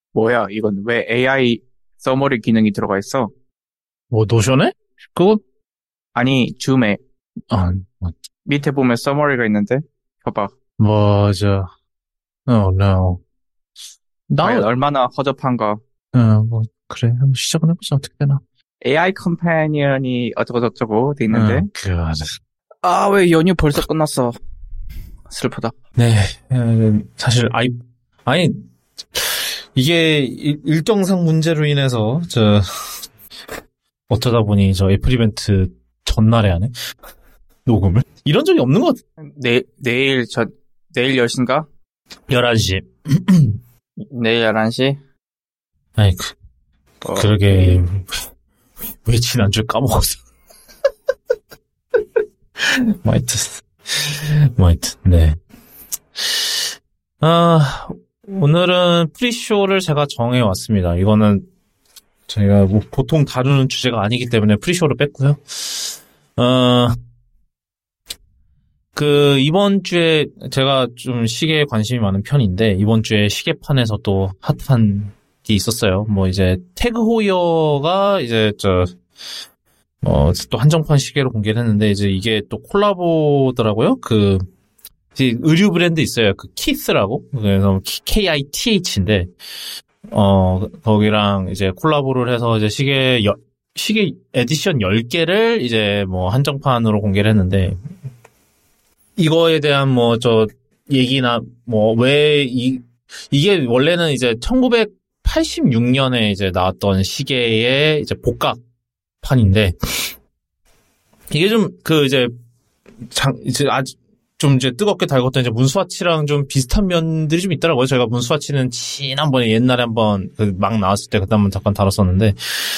뭐야, 이건 왜 AI 서머리 기능이 들어가 있어? 뭐, 노션에? 그거, 아니, 줌에 아, 밑에 보면 서머리가 있는데? 봐봐. 맞아. no. 과연 나, 얼마나 허접한가. 뭐, 그래. 한번 시작은 해보자. 어떻게 되나. AI 컴패니언이 어쩌고저쩌고 돼 있는데? 그, 아, 왜 연휴 벌써 끝났어? 슬프다. 네. 사실, 아니, 이게 일정상 문제로 인해서, 어쩌다 보니 애플 이벤트 전날에 하네? 녹음을? 이런 적이 없는 것 같아. 내일 10시인가? 11시. 내일 11시? 아이, 그러게, 왜 지난주에 까먹었어. 뭐 하여튼, 네. 오늘은 프리쇼를 제가 정해왔습니다. 이거는 저희가 뭐 보통 다루는 주제가 아니기 때문에 프리쇼를 뺐고요. 이번 주에 제가 좀 시계에 관심이 많은 편인데, 이번 주에 시계판에서 또 핫한 게 있었어요. 뭐 이제 태그 호이어가 이제 또 한정판 시계로 공개를 했는데, 이제 이게 또 콜라보더라고요. 의류 브랜드 있어요. 키스라고. 그래서 KITH인데, 거기랑 이제 콜라보를 해서 이제 시계 에디션 10개를 이제 뭐 한정판으로 공개를 했는데, 이거에 대한 얘기나 이게 원래는 이제 1986년에 이제 나왔던 시계의 이제 복각판인데, 이게 이제 아주 좀 이제 뜨겁게 달궜던 이제 문스와치랑 좀 비슷한 면들이 좀 있더라고요. 저희가 문스와치는 지난번에 옛날에 한번 막 나왔을 때 그때 한번 잠깐 다뤘었는데,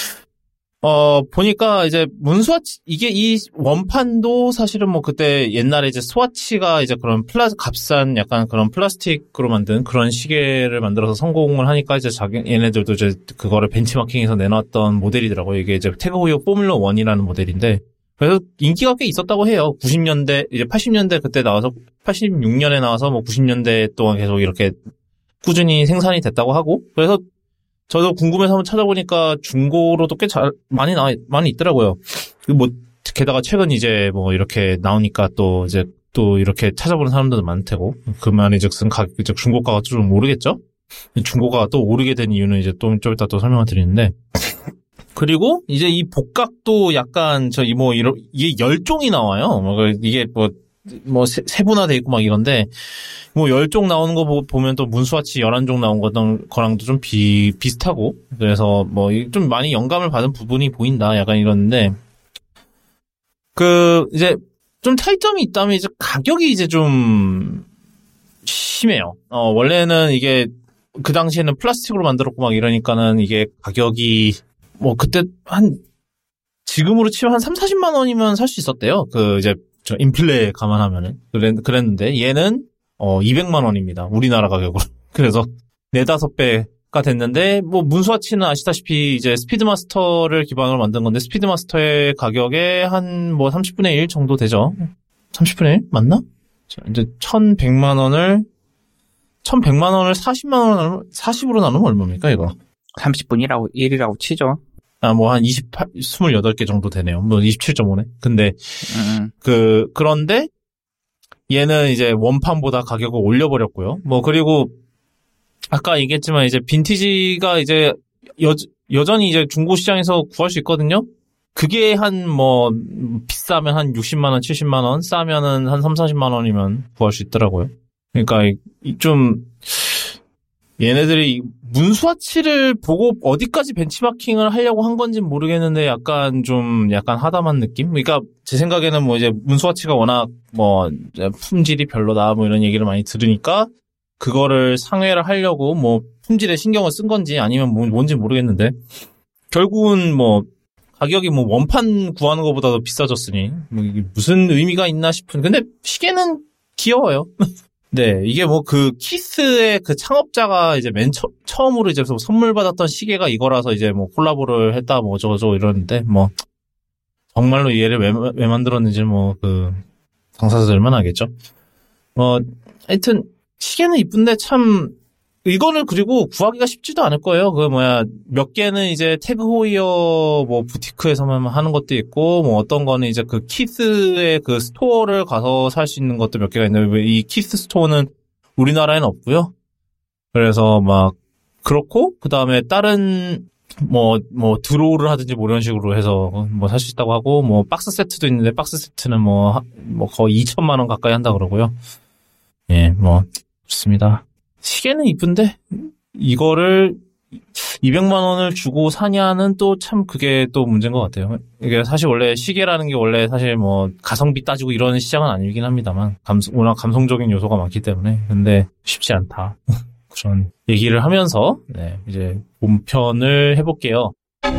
보니까 이제 문스와치, 이 원판도 사실은 뭐 그때 옛날에 이제 스와치가 이제 그런 값싼 약간 그런 플라스틱으로 만든 그런 시계를 만들어서 성공을 하니까 이제 얘네들도 이제 그거를 벤치마킹해서 내놨던 모델이더라고요. 이게 이제 태그 호이어 포뮬러 1이라는 모델인데, 그래서 인기가 꽤 있었다고 해요. 90년대, 이제 80년대 그때 나와서, 86년에 나와서 뭐 90년대 동안 계속 이렇게 꾸준히 생산이 됐다고 하고, 그래서 저도 궁금해서 한번 찾아보니까 중고로도 꽤 많이 있더라고요. 게다가 최근 이제 뭐 이렇게 나오니까 또 이렇게 찾아보는 사람들도 많을 테고, 그 말인즉슨 이제 중고가가 좀 오르겠죠? 중고가가 또 오르게 된 이유는 이제 좀 이따 또 설명을 드리는데, 그리고 이제 이 복각도 약간 이게 10종이 나와요. 이게 세분화돼 있고 막 이런데, 10종 나오는 거 보면 또 문스와치 11종 나온 거랑도 좀 비슷하고, 그래서 좀 많이 영감을 받은 부분이 보인다. 약간 이러는데, 이제 좀 차이점이 있다면 이제 가격이 이제 좀 심해요. 원래는 이게 그 당시에는 플라스틱으로 만들었고 막 이러니까는 이게 가격이 그때 지금으로 치면 한 3, 40만 원이면 살 수 있었대요. 인플레 감안하면은. 그랬는데, 얘는, 200만 원입니다. 우리나라 가격으로. 그래서, 4, 5배가 됐는데, 문스와치는 아시다시피 이제 스피드마스터를 기반으로 만든 건데, 스피드마스터의 가격에 한 30분의 1 정도 되죠. 30분의 1? 맞나? 이제 1100만 원을 40으로 나누면 얼마입니까, 이거? 30분이라고, 1이라고 치죠. 한 28개 정도 되네요. 27.5네. 근데, 그런데, 얘는 이제 원판보다 가격을 올려버렸고요. 그리고, 아까 얘기했지만 이제 빈티지가 이제, 여전히 이제 중고시장에서 구할 수 있거든요? 그게 비싸면 한 60만원, 70만원, 싸면은 한 3, 40만원이면 구할 수 있더라고요. 그러니까, 얘네들이 문스와치를 보고 어디까지 벤치마킹을 하려고 한 건지는 모르겠는데 약간 하다만 느낌? 그러니까 제 생각에는 이제 문스와치가 워낙 품질이 별로다 이런 얘기를 많이 들으니까 그거를 상회를 하려고 품질에 신경을 쓴 건지 아니면 뭔지 모르겠는데, 결국은 가격이 원판 구하는 것보다도 비싸졌으니 이게 무슨 의미가 있나 싶은. 근데 시계는 귀여워요. 네, 이게 키스의 창업자가 이제 처음으로 이제 선물 받았던 시계가 이거라서 이제 콜라보를 했다 어쩌고저쩌고 이러는데, 정말로 얘를 왜 만들었는지 당사자들만 알겠죠. 하여튼, 시계는 이쁜데 참, 이거는 그리고 구하기가 쉽지도 않을 거예요. 몇 개는 이제 태그 호이어 뭐 부티크에서만 하는 것도 있고, 뭐 어떤 거는 이제 그 키스의 그 스토어를 가서 살 수 있는 것도 몇 개가 있는데, 이 키스 스토어는 우리나라에는 없고요. 그래서 막, 그렇고, 그 다음에 다른, 드로우를 하든지 뭐 이런 식으로 해서 뭐 살 수 있다고 하고, 뭐 박스 세트도 있는데, 박스 세트는 거의 2천만 원 가까이 한다 그러고요. 예, 좋습니다. 시계는 이쁜데 이거를 200만 원을 주고 사냐는 또 참 그게 또 문제인 것 같아요. 이게 사실 원래 시계라는 게 원래 사실 가성비 따지고 이런 시장은 아니긴 합니다만 워낙 감성적인 요소가 많기 때문에 근데 쉽지 않다. 그런 얘기를 하면서 네, 이제 본편을 해볼게요.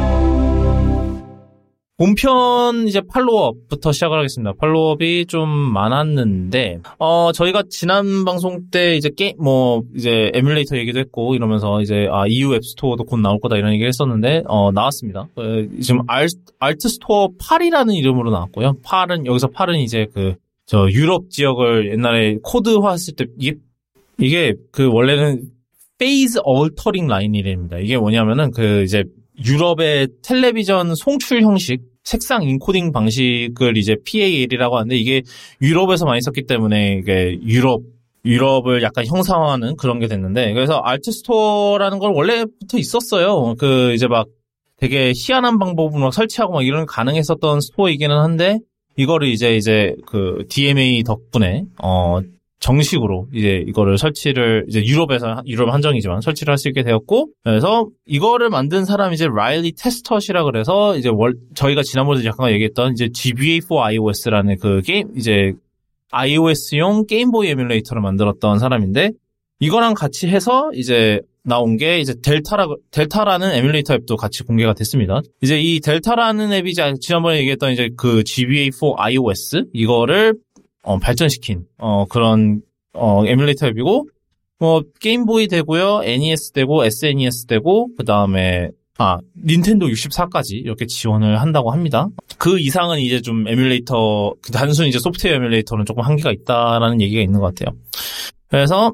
본편 이제 팔로업부터 시작을 하겠습니다. 팔로업이 좀 많았는데, 저희가 지난 방송 때 이제 이제 에뮬레이터 얘기도 했고 이러면서 이제, EU 앱스토어도 곧 나올 거다 이런 얘기를 했었는데, 나왔습니다. 지금 알트 스토어 8이라는 이름으로 나왔고요. 여기서 8은 이제 유럽 지역을 옛날에 코드화 했을 때, 이게 원래는 페이즈 얼터링 라인이랍니다. 이게 뭐냐면은 이제 유럽의 텔레비전 송출 형식, 색상 인코딩 방식을 이제 PAL이라고 하는데 이게 유럽에서 많이 썼기 때문에 이게 유럽을 약간 형상화하는 그런 게 됐는데 그래서 알트 스토어라는 걸 원래부터 있었어요. 이제 막 되게 희한한 방법으로 막 설치하고 막 이런 가능했었던 스토어이기는 한데 이거를 이제 DMA 덕분에 정식으로 이제 이거를 설치를 이제 유럽 한정이지만 설치를 할 수 있게 되었고 그래서 이거를 만든 사람이 이제 라일리 테스터시라 그래서 이제 저희가 지난번에 잠깐 얘기했던 이제 GBA4 iOS라는 게임 이제 iOS용 게임보이 에뮬레이터를 만들었던 사람인데 이거랑 같이 해서 이제 나온 게 이제 델타라는 에뮬레이터 앱도 같이 공개가 됐습니다. 이제 이 델타라는 앱이 지난번에 얘기했던 이제 GBA4 iOS 이거를 발전시킨, 그런, 에뮬레이터 앱이고, 게임보이 되고요, NES 되고, SNES 되고, 그 다음에, 닌텐도 64까지 이렇게 지원을 한다고 합니다. 그 이상은 이제 좀 에뮬레이터, 단순히 이제 소프트웨어 에뮬레이터는 조금 한계가 있다라는 얘기가 있는 것 같아요. 그래서,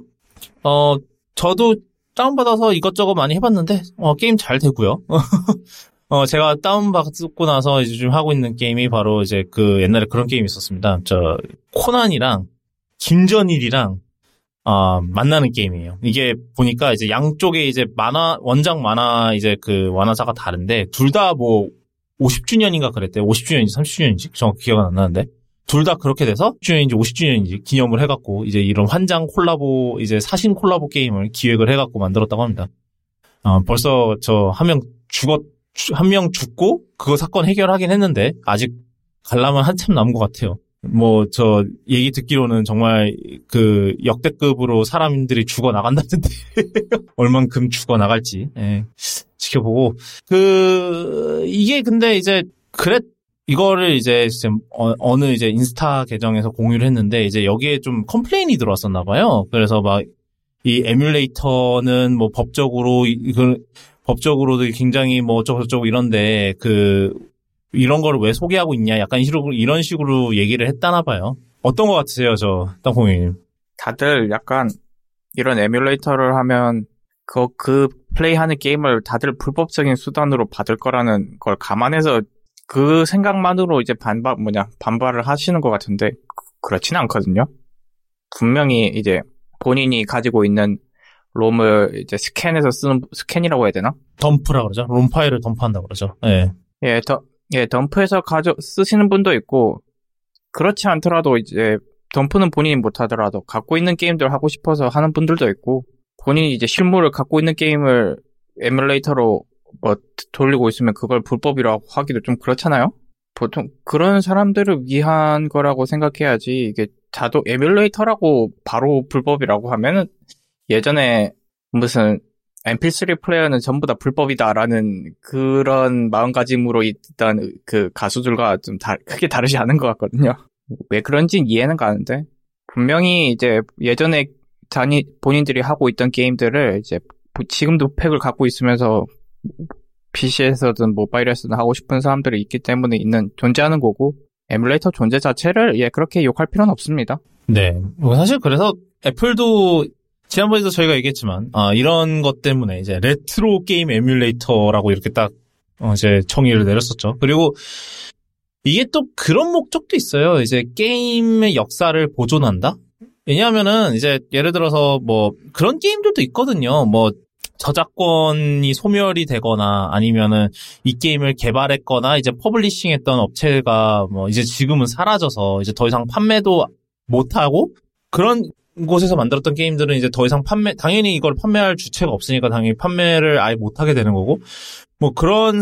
저도 다운받아서 이것저것 많이 해봤는데, 게임 잘 되고요. 제가 다운받고 나서 이제 좀 하고 있는 게임이 바로 이제 옛날에 그런 게임이 있었습니다. 코난이랑 김전일이랑, 만나는 게임이에요. 이게 보니까 이제 양쪽에 이제 원작 만화 이제 완화사가 다른데, 둘 다 50주년인가 그랬대요. 50주년인지 30주년인지 정확히 기억은 안 나는데. 둘 다 그렇게 돼서 10주년인지 50주년인지 기념을 해갖고, 이제 이런 환장 콜라보, 이제 사신 콜라보 게임을 기획을 해갖고 만들었다고 합니다. 벌써 한 명 죽고 그거 사건 해결하긴 했는데 아직 가려면 한참 남은 것 같아요. 저 얘기 듣기로는 정말 역대급으로 사람들이 죽어 나간다는데 얼만큼 죽어 나갈지 지켜보고 이게 근데 이제 이거를 이제 어느 이제 인스타 계정에서 공유를 했는데 이제 여기에 좀 컴플레인이 들어왔었나 봐요. 그래서 이 에뮬레이터는 법적으로도 굉장히 어쩌고저쩌고 이런데 이런 거를 왜 소개하고 있냐 약간 이런 식으로 얘기를 했다나 봐요. 어떤 거 같으세요, 땅콩이님? 다들 약간 이런 에뮬레이터를 하면 그 플레이하는 게임을 다들 불법적인 수단으로 받을 거라는 걸 감안해서 그 생각만으로 이제 반발을 하시는 것 같은데 그렇지는 않거든요. 분명히 이제 본인이 가지고 있는 롬을 이제 스캔해서 쓰는, 스캔이라고 해야 되나? 덤프라 그러죠. 롬 파일을 덤프한다고 그러죠. 예. 덤프해서 쓰시는 분도 있고, 그렇지 않더라도 이제, 덤프는 본인이 못하더라도, 갖고 있는 게임들 하고 싶어서 하는 분들도 있고, 본인이 이제 실물을 갖고 있는 게임을 에뮬레이터로 돌리고 있으면 그걸 불법이라고 하기도 좀 그렇잖아요? 보통 그런 사람들을 위한 거라고 생각해야지, 이게 에뮬레이터라고 바로 불법이라고 하면은, 예전에 무슨 MP3 플레이어는 전부 다 불법이다라는 그런 마음가짐으로 있던 가수들과 좀 크게 다르지 않은 것 같거든요. 왜 그런지는 이해는 가는데 분명히 이제 예전에 본인들이 하고 있던 게임들을 이제 지금도 팩을 갖고 있으면서 PC에서든 모바일에서든 하고 싶은 사람들이 있기 때문에 존재하는 거고 에뮬레이터 존재 자체를 그렇게 욕할 필요는 없습니다. 네. 사실 그래서 애플도 지난번에도 저희가 얘기했지만, 이런 것 때문에 이제 레트로 게임 에뮬레이터라고 이렇게 딱, 이제 정의를 내렸었죠. 그리고 이게 또 그런 목적도 있어요. 이제 게임의 역사를 보존한다? 왜냐하면은 이제 예를 들어서 뭐 그런 게임들도 있거든요. 뭐 저작권이 소멸이 되거나 아니면은 이 게임을 개발했거나 이제 퍼블리싱했던 업체가 뭐 이제 지금은 사라져서 이제 더 이상 판매도 못하고 그런 곳에서 만들었던 게임들은 이제 더 이상 당연히 이걸 판매할 주체가 없으니까 당연히 판매를 아예 못하게 되는 거고 뭐 그런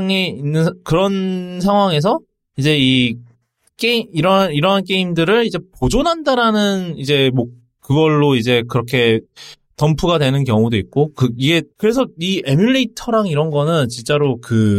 그런 상황에서 이제 이 게임, 이러한 게임들을 이제 보존한다라는 이제 뭐 그걸로 이제 그렇게 덤프가 되는 경우도 있고, 그래서 이 에뮬레이터랑 이런 거는 진짜로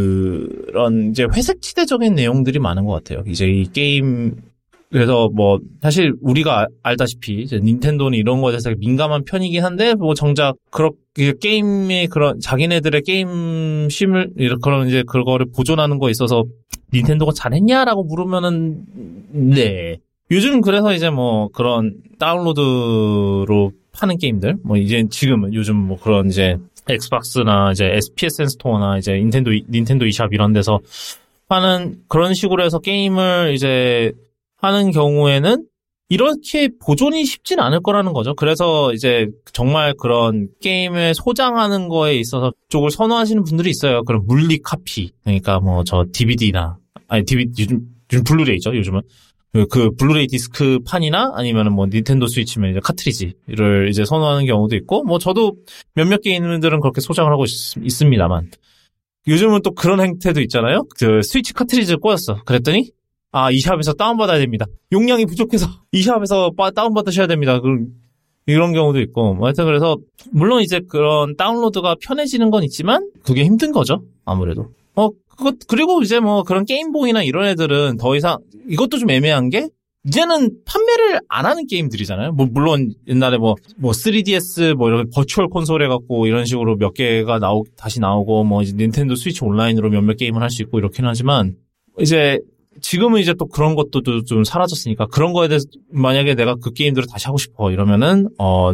그런 이제 회색지대적인 내용들이 많은 것 같아요. 이제 이 게임, 그래서 뭐, 사실 우리가 알다시피, 이제 닌텐도는 이런 거에 대해서 민감한 편이긴 한데, 뭐 정작, 그렇게 게임의 그런, 자기네들의 게임심을, 그런 이제 그거를 보존하는 거에 있어서 닌텐도가 잘했냐라고 물으면은, 네. 요즘 그래서 이제 뭐 그런 다운로드로 파는 게임들, 뭐 이제 지금은 요즘 뭐 그런 이제 엑스박스나 이제 PSN 스토어나 이제 닌텐도 e샵 이런 데서 파는 그런 식으로 해서 게임을 이제 하는 경우에는 이렇게 보존이 쉽진 않을 거라는 거죠. 그래서 이제 정말 그런 게임을 소장하는 거에 있어서 쪽을 선호하시는 분들이 있어요. 그런 물리 카피. 그러니까 뭐 저 DVD나, 요즘 블루레이죠, 요즘은. 그 블루레이 디스크 판이나 아니면은 뭐 닌텐도 스위치면 이제 카트리지를 이제 선호하는 경우도 있고, 뭐 저도 몇몇 게임들은 그렇게 소장을 하고 있습니다만. 요즘은 또 그런 행태도 있잖아요. 그 스위치 카트리지를 꽂았어. 그랬더니 e샵에서 다운받아야 됩니다. 용량이 부족해서 e샵에서 다운받으셔야 됩니다. 이런 경우도 있고, 뭐 하여튼 그래서 물론 이제 그런 다운로드가 편해지는 건 있지만 그게 힘든 거죠. 아무래도. 그리고 이제 뭐 그런 게임보이나 이런 애들은 더 이상 이것도 좀 애매한 게 이제는 판매를 안 하는 게임들이잖아요. 뭐 물론 옛날에 뭐 3DS 뭐 이런 버추얼 콘솔 해갖고 이런 식으로 몇 개가 다시 나오고 뭐 이제 닌텐도 스위치 온라인으로 몇몇 게임을 할 수 있고 이렇긴 하지만 이제 지금은 이제 또 그런 것도 좀 사라졌으니까 그런 거에 대해서 만약에 내가 그 게임들을 다시 하고 싶어 이러면은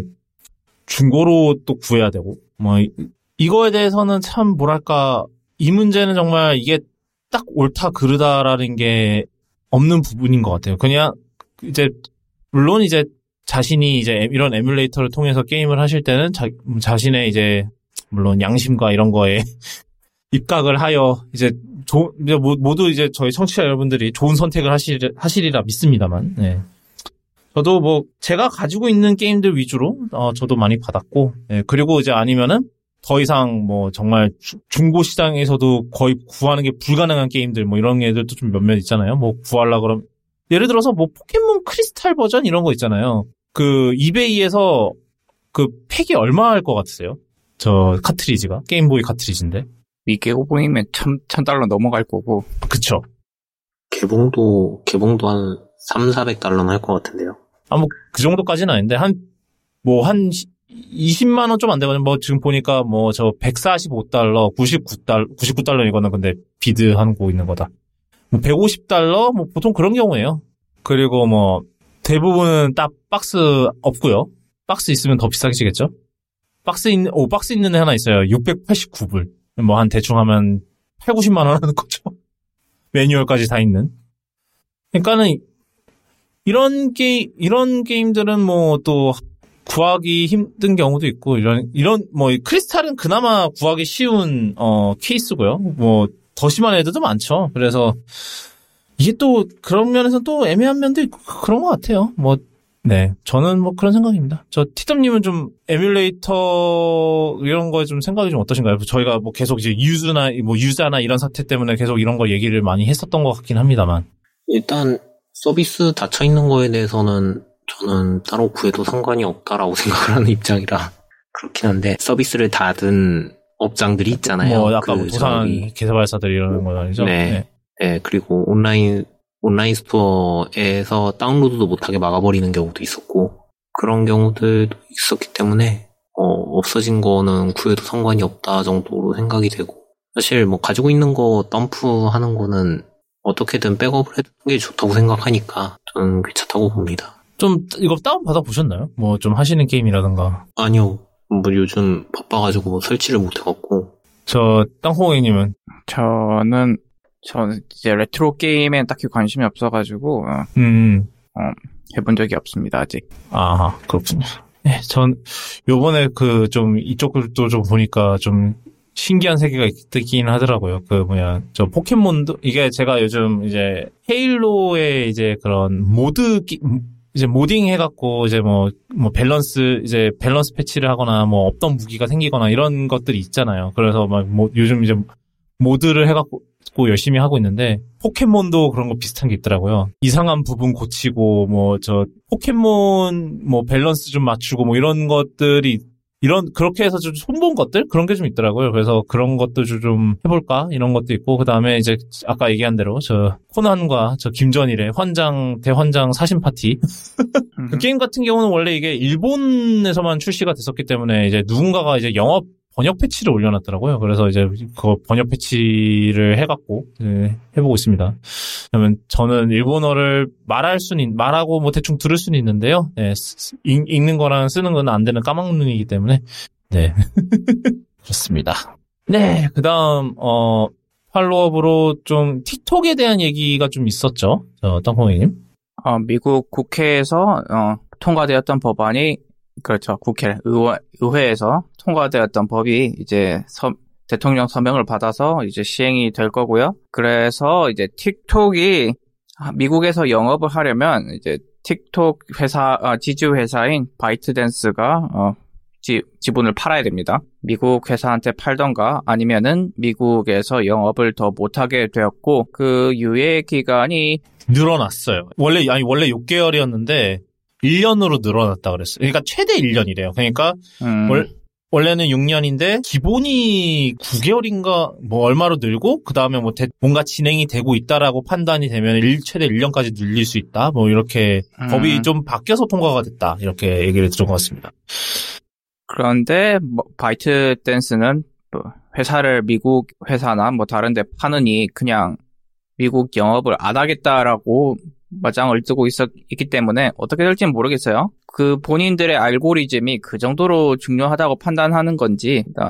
중고로 또 구해야 되고 뭐 이거에 대해서는 참 뭐랄까 이 문제는 정말 이게 딱 옳다 그르다라는 게 없는 부분인 것 같아요. 그냥 이제 물론 이제 자신이 이제 이런 에뮬레이터를 통해서 게임을 하실 때는 자신의 이제 물론 양심과 이런 거에 입각을 하여 이제 모두 이제 저희 청취자 여러분들이 좋은 선택을 하시리라 믿습니다만. 네. 저도 뭐 제가 가지고 있는 게임들 위주로 저도 많이 받았고, 네. 그리고 이제 아니면은 더 이상 뭐 정말 중고 시장에서도 거의 구하는 게 불가능한 게임들 뭐 이런 애들도 좀 몇몇 있잖아요. 뭐 구하려 그러면 예를 들어서 뭐 포켓몬 크리스탈 버전 이런 거 있잖아요. 그 이베이에서 그 팩이 얼마 할 것 같으세요? 저 카트리지가 게임보이 카트리지인데. 미개고봉이면 $1,000 넘어갈 거고. 그쵸. 개봉도 한 $300-400는 할 것 같은데요. 뭐 그 정도까지는 아닌데 한 20만 원 좀 안 되거든요. 뭐 지금 보니까 뭐 저 $145, $99 이거는 근데 비드하고 있는 거다. 뭐 $150 뭐 보통 그런 경우예요. 그리고 뭐 대부분은 딱 박스 없고요. 박스 있으면 더 비싸게 지겠죠. 박스 있는 애 하나 있어요. $689. 뭐 한 대충 하면 8-90만 원 하는 거죠. 매뉴얼까지 다 있는. 그러니까는 이런 게임들은 뭐 또 구하기 힘든 경우도 있고 이런 뭐 크리스탈은 그나마 구하기 쉬운 케이스고요. 뭐 더 심한 애들도 많죠. 그래서 이게 또 그런 면에서 또 애매한 면도 있고 그런 것 같아요. 뭐 네, 저는 뭐 그런 생각입니다. 저 티덤님은 좀 에뮬레이터 이런 거에 좀 생각이 좀 어떠신가요? 저희가 뭐 계속 이제 유자나 이런 사태 때문에 계속 이런 거 얘기를 많이 했었던 것 같긴 합니다만. 일단 서비스 닫혀 있는 거에 대해서는 저는 따로 구해도 상관이 없다라고 생각을 하는 입장이라 그렇긴 한데 서비스를 닫은 업장들이 있잖아요. 뭐 아까 뭐 도산 개발사들 이러는 거 아니죠? 네. 네. 그리고 온라인 스토어에서 다운로드도 못하게 막아버리는 경우도 있었고 그런 경우들도 있었기 때문에 없어진 거는 구해도 상관이 없다 정도로 생각이 되고 사실 뭐 가지고 있는 거 덤프하는 거는 어떻게든 백업을 해두는 게 좋다고 생각하니까 저는 괜찮다고 봅니다. 좀 이거 다운 받아 보셨나요? 뭐 좀 하시는 게임이라든가. 아니요. 뭐 요즘 바빠가지고 설치를 못해갖고. 저 땅콩이님은 저는 이제 레트로 게임엔 딱히 관심이 없어가지고 해본 적이 없습니다 아직. 아 그렇군요. 네, 전 요번에 그 좀 이쪽도 좀 보니까 좀 신기한 세계가 있긴 하더라고요. 그 저 포켓몬도 이게 제가 요즘 이제 헤일로의 이제 그런 이제 모딩 해갖고 이제 뭐 밸런스 패치를 하거나 뭐 없던 무기가 생기거나 이런 것들이 있잖아요. 그래서 막 요즘 이제 모드를 해갖고 열심히 하고 있는데 포켓몬도 그런 거 비슷한 게 있더라고요. 이상한 부분 고치고 포켓몬 밸런스 좀 맞추고 이런 것들이 그렇게 해서 좀 손본 것들? 그런 게 좀 있더라고요. 그래서 그런 것도 좀 해볼까? 이런 것도 있고, 그 다음에 이제 아까 얘기한 대로 코난과 김전일의 대환장 사신 파티. 그 게임 같은 경우는 원래 이게 일본에서만 출시가 됐었기 때문에 이제 누군가가 이제 영어 번역 패치를 올려놨더라고요. 그래서 이제 그 번역 패치를 해갖고 해보고 있습니다. 그러면 저는 일본어를 말하고 대충 들을 수는 있는데요. 네, 읽는 거랑 쓰는 건 안 되는 까막눈이기 때문에 네 그렇습니다. 네, 그다음 팔로업으로 좀 틱톡에 대한 얘기가 좀 있었죠. 땅콩이님. 미국 국회에서 통과되었던 법안이 그렇죠. 의회에서 통과되었던 법이 이제 대통령 서명을 받아서 이제 시행이 될 거고요. 그래서 이제 틱톡이 미국에서 영업을 하려면 이제 틱톡 지주 회사인 바이트댄스가 지분을 팔아야 됩니다. 미국 회사한테 팔던가 아니면은 미국에서 영업을 더 못하게 되었고 그 유예 기간이 늘어났어요. 원래 6개월이었는데 1년으로 늘어났다 그랬어요. 그러니까 최대 1년이래요. 그러니까 원래는 6년인데 기본이 9개월인가 얼마로 늘고 그다음에 뭔가 진행이 되고 있다라고 판단이 되면 최대 1년까지 늘릴 수 있다. 이렇게 법이 좀 바뀌어서 통과가 됐다. 이렇게 얘기를 들은 것 같습니다. 그런데 바이트댄스는 회사를 미국 회사나 다른 데 파느니 그냥 미국 영업을 안 하겠다라고 맞짱을 뜨고 있기 때문에 어떻게 될지는 모르겠어요. 그 본인들의 알고리즘이 그 정도로 중요하다고 판단하는 건지 일단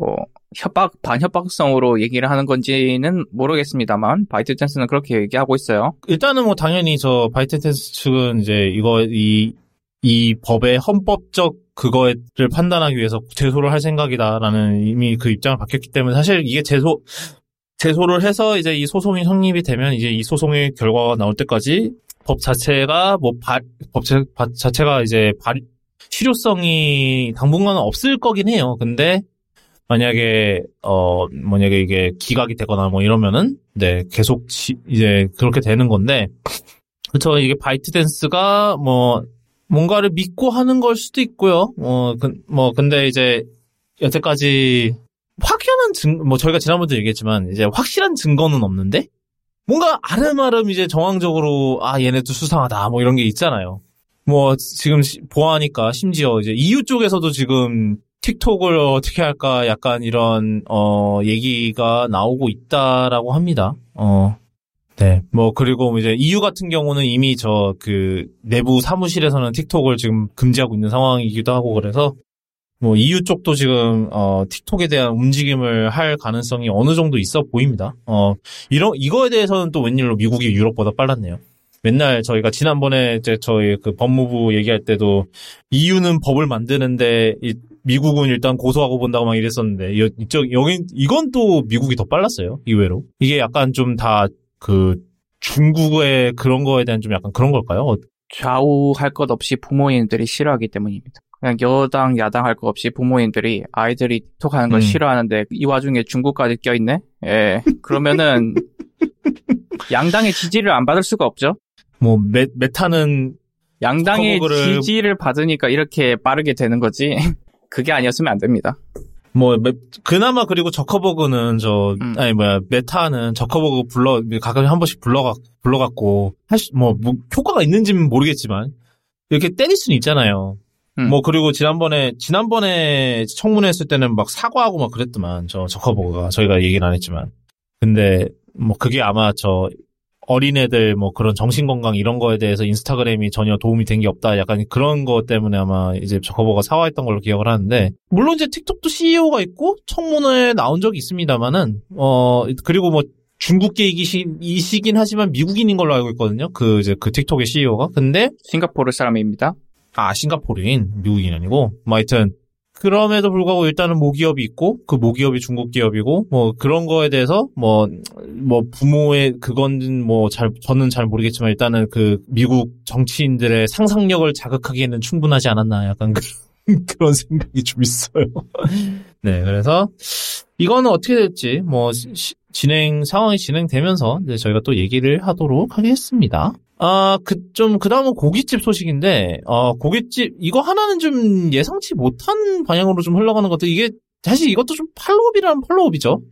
반협박성으로 얘기를 하는 건지는 모르겠습니다만 바이트댄스는 그렇게 얘기하고 있어요. 일단은 당연히 바이트댄스 측은 이제 이 법의 헌법적 그거를 판단하기 위해서 제소를 할 생각이다라는 이미 그 입장을 밝혔기 때문에 사실 이게 제소를 해서 이제 이 소송이 성립이 되면 이제 이 소송의 결과가 나올 때까지 법 자체가 자체가 이제 실효성이 당분간은 없을 거긴 해요. 근데 만약에 이게 기각이 되거나 이러면은 네 계속 이제 그렇게 되는 건데 그렇죠. 이게 바이트댄스가 뭔가를 믿고 하는 걸 수도 있고요. 근데 이제 여태까지 확연한 저희가 지난번에도 얘기했지만, 이제 확실한 증거는 없는데, 뭔가 아름아름 이제 정황적으로, 얘네도 수상하다, 이런 게 있잖아요. 지금 보아하니까, 심지어 이제 EU 쪽에서도 지금 틱톡을 어떻게 할까, 약간 이런, 얘기가 나오고 있다라고 합니다. 네. 그리고 이제 EU 같은 경우는 이미 내부 사무실에서는 틱톡을 지금 금지하고 있는 상황이기도 하고 그래서, EU 쪽도 지금, 틱톡에 대한 움직임을 할 가능성이 어느 정도 있어 보입니다. 이거에 대해서는 또 웬일로 미국이 유럽보다 빨랐네요. 맨날 저희가 지난번에 저희 그 법무부 얘기할 때도 EU는 법을 만드는데, 미국은 일단 고소하고 본다고 막 이랬었는데, 이건 또 미국이 더 빨랐어요. 의외로. 이게 약간 좀 중국의 그런 거에 대한 좀 약간 그런 걸까요? 좌우할 것 없이 부모님들이 싫어하기 때문입니다. 그냥 여당, 야당 할 거 없이 부모님들이 아이들이 틱톡 하는 걸 싫어하는데 이 와중에 중국까지 껴있네? 예. 그러면은 양당의 지지를 안 받을 수가 없죠? 메타는 양당의 지지를 받으니까 이렇게 빠르게 되는 거지. 그게 아니었으면 안 됩니다. 그나마 그리고 저커버그는 메타는 저커버그 가끔 한 번씩 불러갖고, 효과가 있는지는 모르겠지만, 이렇게 때릴 수는 있잖아요. 그리고 지난번에 청문회 했을 때는 사과하고 그랬더만, 저커버그가. 저희가 얘기는 안 했지만. 근데, 그게 아마 어린애들 뭐 그런 정신건강 이런 거에 대해서 인스타그램이 전혀 도움이 된 게 없다. 약간 그런 거 때문에 아마 이제 저거버가 사과했던 걸로 기억을 하는데, 물론 이제 틱톡도 CEO가 있고 청문회에 나온 적이 있습니다만은, 그리고 뭐 중국계이시긴 하지만 미국인인 걸로 알고 있거든요. 그 틱톡의 CEO가. 근데 싱가포르 사람입니다. 싱가포르인, 미국인 아니고. 뭐 하여튼 그럼에도 불구하고 일단은 모기업이 있고, 그 모기업이 중국 기업이고, 뭐 그런 거에 대해서 뭐 부모의 그건 뭐 저는 잘 모르겠지만 일단은 그 미국 정치인들의 상상력을 자극하기에는 충분하지 않았나, 약간 그런 생각이 좀 있어요. 네, 그래서 이거는 어떻게 될지 뭐 상황이 진행되면서 이제 저희가 또 얘기를 하도록 하겠습니다. 그 다음은 고깃집 소식인데, 고깃집, 이거 하나는 좀 예상치 못한 방향으로 좀 흘러가는 것도, 이게, 사실 이것도 좀 팔로업이라는 팔로업이죠.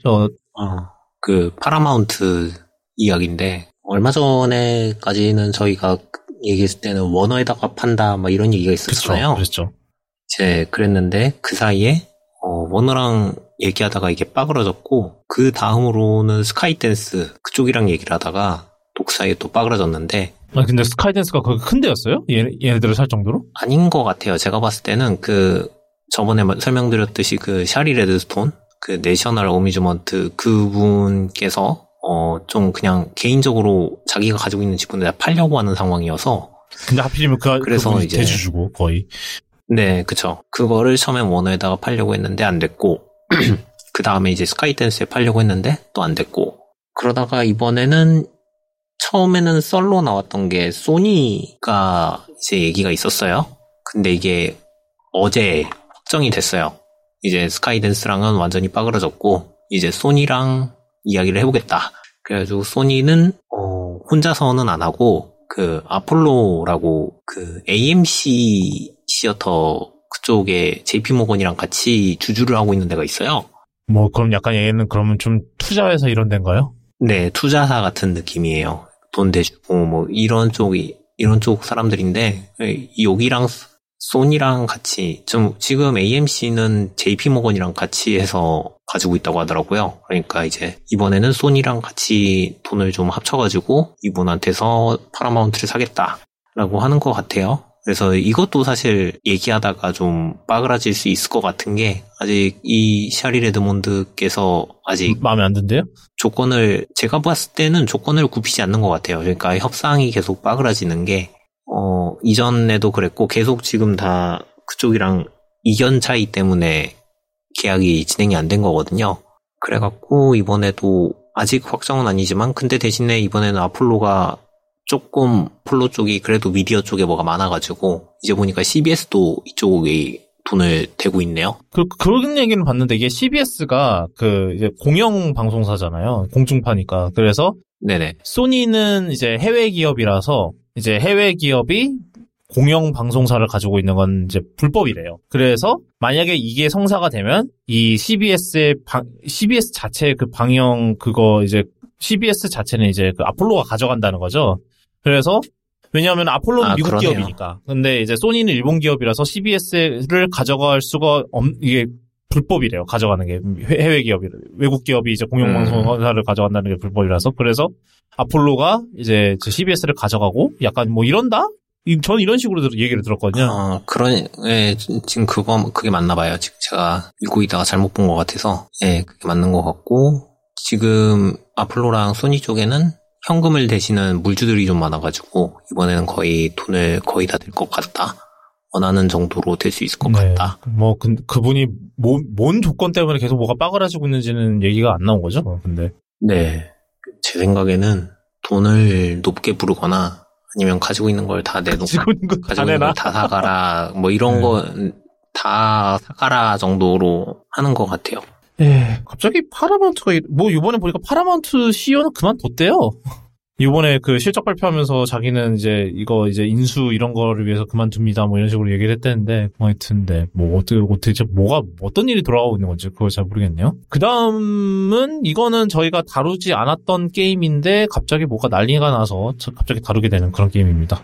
파라마운트 이야기인데, 얼마 전에까지는 저희가 얘기했을 때는 워너에다가 판다, 막 이런 얘기가 있었잖아요. 그렇죠. 이제 그랬는데, 그 사이에, 워너랑 얘기하다가 이게 빠그러졌고, 그 다음으로는 스카이댄스, 그쪽이랑 얘기를 하다가, 독사에 또 빠그러졌는데. 근데 스카이댄스가 그렇게 큰 데였어요? 얘네들을 살 정도로? 아닌 것 같아요. 제가 봤을 때는 저번에 설명드렸듯이 샤리 레드스톤, 내셔널 어뮤즈먼트 그분께서, 좀 그냥 개인적으로 자기가 가지고 있는 지분을 다 팔려고 하는 상황이어서. 근데 하필이면 그래서 이제. 대주주고, 거의. 네, 그쵸. 그거를 처음에 워너에다가 팔려고 했는데 안 됐고, 그 다음에 이제 스카이댄스에 팔려고 했는데 또 안 됐고, 그러다가 이번에는 처음에는 썰로 나왔던 게 소니가 이제 얘기가 있었어요. 근데 이게 어제 확정이 됐어요. 이제 스카이댄스랑은 완전히 빠그러졌고 이제 소니랑 이야기를 해보겠다. 그래가지고 소니는 혼자서는 안 하고 아폴로라고 AMC 시어터 그쪽에 JP모건이랑 같이 주주를 하고 있는 데가 있어요. 뭐 그럼 약간 얘는 그러면 좀 투자회사 이런 데인가요? 네, 투자사 같은 느낌이에요. 돈 대주고, 뭐, 이런 쪽 사람들인데, 여기랑 소니랑 같이, 지금 AMC는 JP모건이랑 같이 해서 가지고 있다고 하더라고요. 그러니까 이제, 이번에는 소니랑 같이 돈을 좀 합쳐가지고, 이분한테서 파라마운트를 사겠다라고 하는 것 같아요. 그래서 이것도 사실 얘기하다가 좀 빠그라질 수 있을 것 같은 게 아직 이 샤리 레드몬드께서 아직 마음에 안 든대요? 제가 봤을 때는 조건을 굽히지 않는 것 같아요. 그러니까 협상이 계속 빠그라지는 게 이전에도 그랬고 계속 지금 다 그쪽이랑 이견 차이 때문에 계약이 진행이 안 된 거거든요. 그래갖고 이번에도 아직 확정은 아니지만 근데 대신에 이번에는 아폴로가 조금 폴로 쪽이 그래도 미디어 쪽에 뭐가 많아가지고 이제 보니까 CBS도 이쪽에 돈을 대고 있네요. 그런 얘기는 봤는데 이게 CBS가 이제 공영 방송사잖아요. 공중파니까. 그래서 네네. 소니는 이제 해외 기업이라서 이제 해외 기업이 공영 방송사를 가지고 있는 건 이제 불법이래요. 그래서 만약에 이게 성사가 되면 이 CBS 자체의 방영 이제 CBS 자체는 이제 아폴로가 가져간다는 거죠. 그래서 왜냐하면 아폴로는 미국 그러네요. 기업이니까. 근데 이제 소니는 일본 기업이라서 CBS를 가져갈 수가 이게 불법이래요. 가져가는 게 해외 기업이 외국 기업이 이제 공영 방송사를 가져간다는 게 불법이라서 그래서 아폴로가 이제 CBS를 가져가고 약간 뭐 이런다? 저는 이런 식으로 얘기를 들었거든요. 지금 그게 맞나 봐요. 지금 제가 읽고 있다가 잘못 본 것 같아서 그게 맞는 것 같고 지금 아폴로랑 소니 쪽에는 현금을 대신은 물주들이 좀 많아가지고 이번에는 거의 돈을 거의 다 될 것 같다. 원하는 정도로 될 수 있을 것 같다. 뭐 그분이 뭔 조건 때문에 계속 뭐가 빠그라지고 있는지는 얘기가 안 나온 거죠. 근데 네, 제 생각에는 돈을 높게 부르거나 아니면 가지고 있는 걸 다 내놓고 가지고 있는 걸 다 사가라 뭐 이런 거 다 사가라 정도로 하는 것 같아요. 갑자기 파라마운트가 뭐 이번에 보니까 파라마운트 CEO는 그만뒀대요. 이번에 실적 발표하면서 자기는 이제 이거 이제 인수 이런 거를 위해서 그만둡니다 뭐 이런 식으로 얘기를 했다는데 하여튼 뭐 어떻게 어떤 일이 돌아가고 있는 건지 그걸 잘 모르겠네요. 그 다음은 이거는 저희가 다루지 않았던 게임인데 갑자기 뭐가 난리가 나서 갑자기 다루게 되는 그런 게임입니다.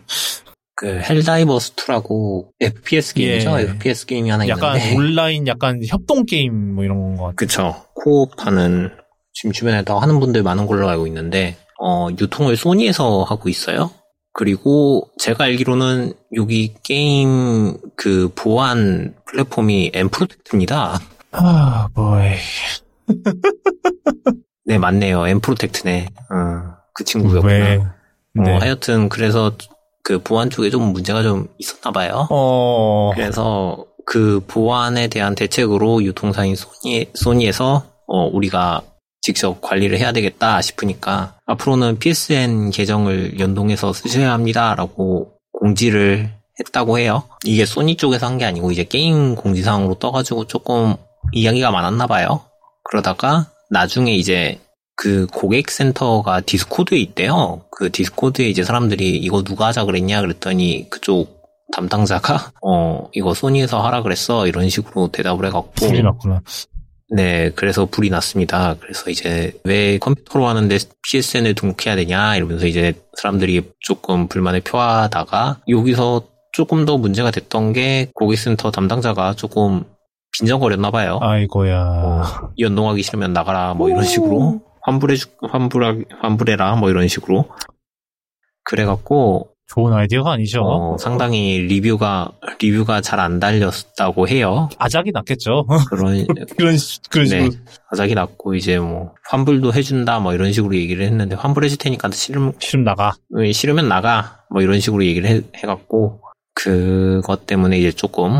헬다이버스 2라고 FPS 게임이죠. FPS 게임이 하나 있는데 약간 온라인 약간 협동 게임 뭐 이런 것 같아요. 그쵸. 코옵하는 지금 주변에 다 하는 분들 많은 걸로 알고 있는데 유통을 소니에서 하고 있어요. 그리고 제가 알기로는 여기 게임 그 보안 플랫폼이 엠프로텍트입니다. 아, 보이. 네, 맞네요. 엠프로텍트네. 그 친구였구나. 왜? 네. 하여튼 그래서 그 보안 쪽에 좀 문제가 좀 있었나 봐요. 그래서 그 보안에 대한 대책으로 유통사인 소니에서 우리가 직접 관리를 해야 되겠다 싶으니까 앞으로는 PSN 계정을 연동해서 쓰셔야 합니다라고 공지를 했다고 해요. 이게 소니 쪽에서 한 게 아니고 이제 게임 공지사항으로 떠가지고 조금 이야기가 많았나 봐요. 그러다가 나중에 이제 그 고객센터가 디스코드에 있대요. 그 디스코드에 이제 사람들이 이거 누가 하자 그랬냐 그랬더니 그쪽 담당자가 이거 소니에서 하라 그랬어 이런 식으로 대답을 해갖고 불이 났구나. 네, 그래서 불이 났습니다. 그래서 이제 왜 컴퓨터로 하는데 PSN을 등록해야 되냐 이러면서 이제 사람들이 조금 불만을 표하다가 여기서 조금 더 문제가 됐던 게 고객센터 담당자가 조금 빈정거렸나 봐요. 아이고야. 연동하기 싫으면 나가라 뭐 이런 식으로 환불해라 뭐 이런 식으로 그래갖고 좋은 아이디어가 아니죠. 상당히 리뷰가 잘 안 달렸다고 해요. 아작이 났겠죠. 그런 네, 식으로. 아작이 났고 이제 뭐 환불도 해준다 뭐 이런 식으로 얘기를 했는데 환불해줄 테니까 싫으면 나가. 싫으면 나가 뭐 이런 식으로 얘기를 해갖고 그것 때문에 이제 조금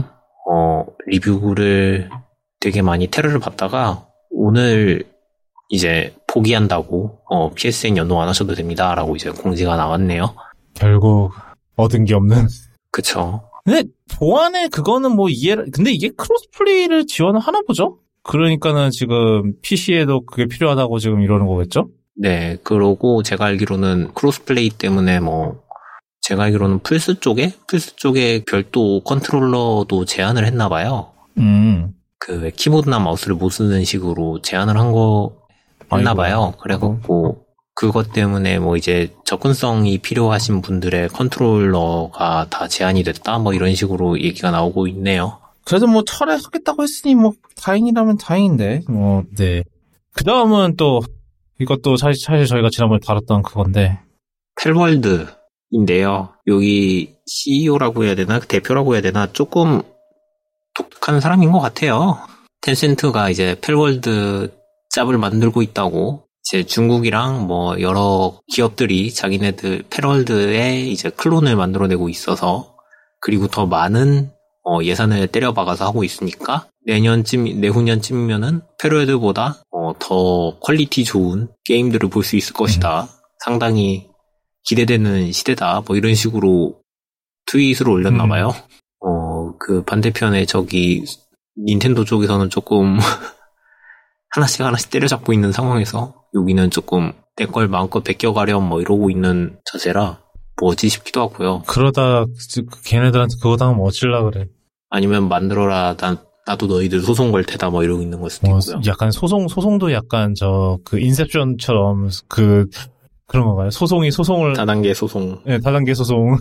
리뷰를 되게 많이 테러를 받다가 오늘 이제 포기한다고 PSN 연동 안 하셔도 됩니다라고 이제 공지가 나왔네요. 결국 얻은 게 없는. 그쵸. 근데 보안에 그거는 뭐 근데 이게 크로스플레이를 지원을 하나 보죠? 그러니까는 지금 PC에도 그게 필요하다고 지금 이러는 거겠죠? 네, 그러고 제가 알기로는 크로스플레이 때문에 제가 알기로는 플스 쪽에 별도 컨트롤러도 제한을 했나 봐요. 그 키보드나 마우스를 못 쓰는 식으로 제한을 한 거 했나 봐요. 그래갖고 그것 때문에 뭐 이제 접근성이 필요하신 분들의 컨트롤러가 다 제한이 됐다 뭐 이런 식으로 얘기가 나오고 있네요. 그래도 뭐 철회하겠다고 했으니 뭐 다행이라면 다행인데 네. 그 다음은 또 이것도 사실 저희가 지난번에 다뤘던 그건데 펠월드인데요. 여기 CEO라고 해야 되나 대표라고 해야 되나 조금 독특한 사람인 것 같아요. 텐센트가 이제 펠월드 짭을 만들고 있다고 이제 중국이랑 뭐 여러 기업들이 자기네들 펠월드에 이제 클론을 만들어내고 있어서 그리고 더 많은 예산을 때려박아서 하고 있으니까 내후년쯤이면은 펠월드보다 더 퀄리티 좋은 게임들을 볼 수 있을 것이다. 상당히 기대되는 시대다. 뭐 이런 식으로 트윗을 올렸나 봐요. 그 반대편에 저기 닌텐도 쪽에서는 조금 하나씩 때려잡고 있는 상황에서 여기는 조금 내 걸 마음껏 베껴가렴 뭐 이러고 있는 자세라 뭐지 싶기도 하고요. 그러다 걔네들한테 그거 당하면 어찔라 그래. 아니면 만들어라 나도 너희들 소송 걸 테다 뭐 이러고 있는 걸 수도 있고요. 약간 소송도 약간 그 인셉션처럼 그런 건가요? 소송을 다단계 소송. 네, 다단계 소송.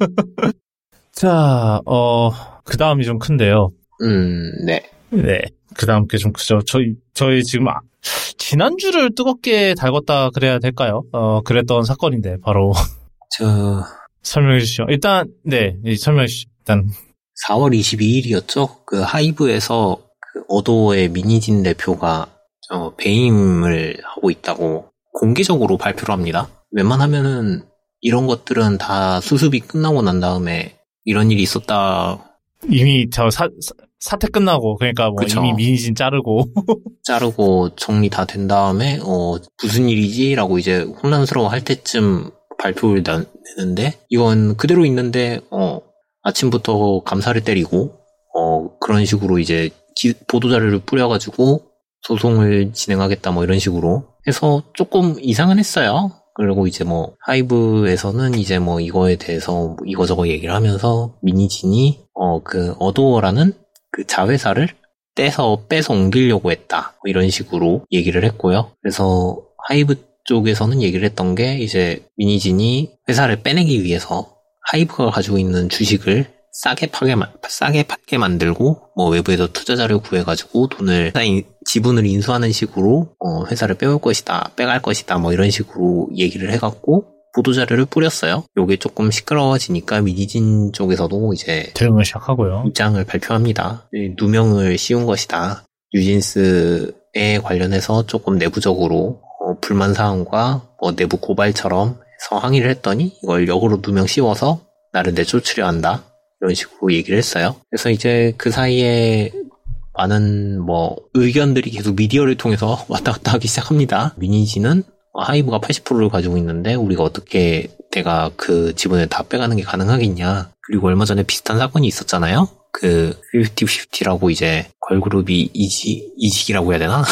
자, 그 다음이 좀 큰데요. 네. 네. 그 다음 게 좀 크죠. 저희 지금 지난주를 뜨겁게 달궜다 그래야 될까요? 그랬던 사건인데, 바로. 설명해 주시죠. 일단, 네, 설명해 주시죠. 일단. 4월 22일이었죠? 그 하이브에서 그 어도의 민희진 대표가 배임을 하고 있다고 공개적으로 발표를 합니다. 웬만하면은 이런 것들은 다 수습이 끝나고 난 다음에 이런 일이 있었다. 이미 사태 끝나고 그러니까 뭐 그쵸. 이미 민희진 자르고 정리 다 된 다음에 무슨 일이지라고 이제 혼란스러워 할 때쯤 발표를 내는데 이건 그대로 있는데 아침부터 감사를 때리고 그런 식으로 이제 보도자료를 뿌려가지고 소송을 진행하겠다 뭐 이런 식으로 해서 조금 이상은 했어요. 그리고 이제 뭐 하이브에서는 이제 뭐 이거에 대해서 뭐 이거저거 얘기를 하면서 민희진이 그 어도어라는 그 자회사를 빼서 옮기려고 했다 뭐 이런 식으로 얘기를 했고요. 그래서 하이브 쪽에서는 얘기를 했던 게 이제 민희진이 회사를 빼내기 위해서 하이브가 가지고 있는 주식을 싸게 팔게 만들고 뭐 외부에서 투자자를 구해가지고 돈을 회사에 지분을 인수하는 식으로 회사를 빼갈 것이다 뭐 이런 식으로 얘기를 해갖고 보도자료를 뿌렸어요. 요게 조금 시끄러워지니까 미니진 쪽에서도 이제 대응을 시작하고요. 입장을 발표합니다. 누명을 씌운 것이다. 뉴진스에 관련해서 조금 내부적으로 불만 사항과 뭐 내부 고발처럼 해서 항의를 했더니 이걸 역으로 누명 씌워서 나를 내쫓으려 한다. 이런 식으로 얘기를 했어요. 그래서 이제 그 사이에 많은 뭐 의견들이 계속 미디어를 통해서 왔다 갔다 하기 시작합니다. 미니지는 하이브가 80%를 가지고 있는데 우리가 어떻게 내가 그 지분을 다 빼가는 게 가능하겠냐. 그리고 얼마 전에 비슷한 사건이 있었잖아요. 그 50-50라고 이제 걸그룹이 이직이라고 해야 되나?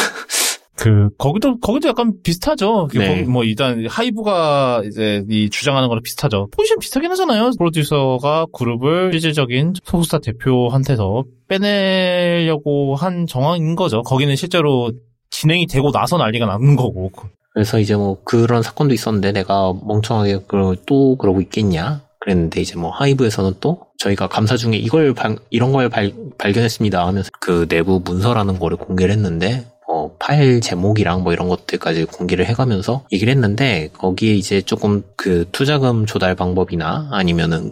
거기도 약간 비슷하죠. 네. 뭐, 일단, 하이브가 이제, 주장하는 거랑 비슷하죠. 포지션 비슷하긴 하잖아요. 프로듀서가 그룹을 실질적인 소속사 대표한테서 빼내려고 한 정황인 거죠. 거기는 실제로 진행이 되고 나서 난리가 나는 거고. 그래서 이제 뭐 그런 사건도 있었는데 내가 멍청하게 또 그러고 있겠냐? 그랬는데 이제 뭐 하이브에서는 또 저희가 감사 중에 이런 걸 발견했습니다 하면서 그 내부 문서라는 거를 공개를 했는데 파일 제목이랑 뭐 이런 것들까지 공개를 해가면서 얘기를 했는데 거기에 이제 조금 그 투자금 조달 방법이나 아니면은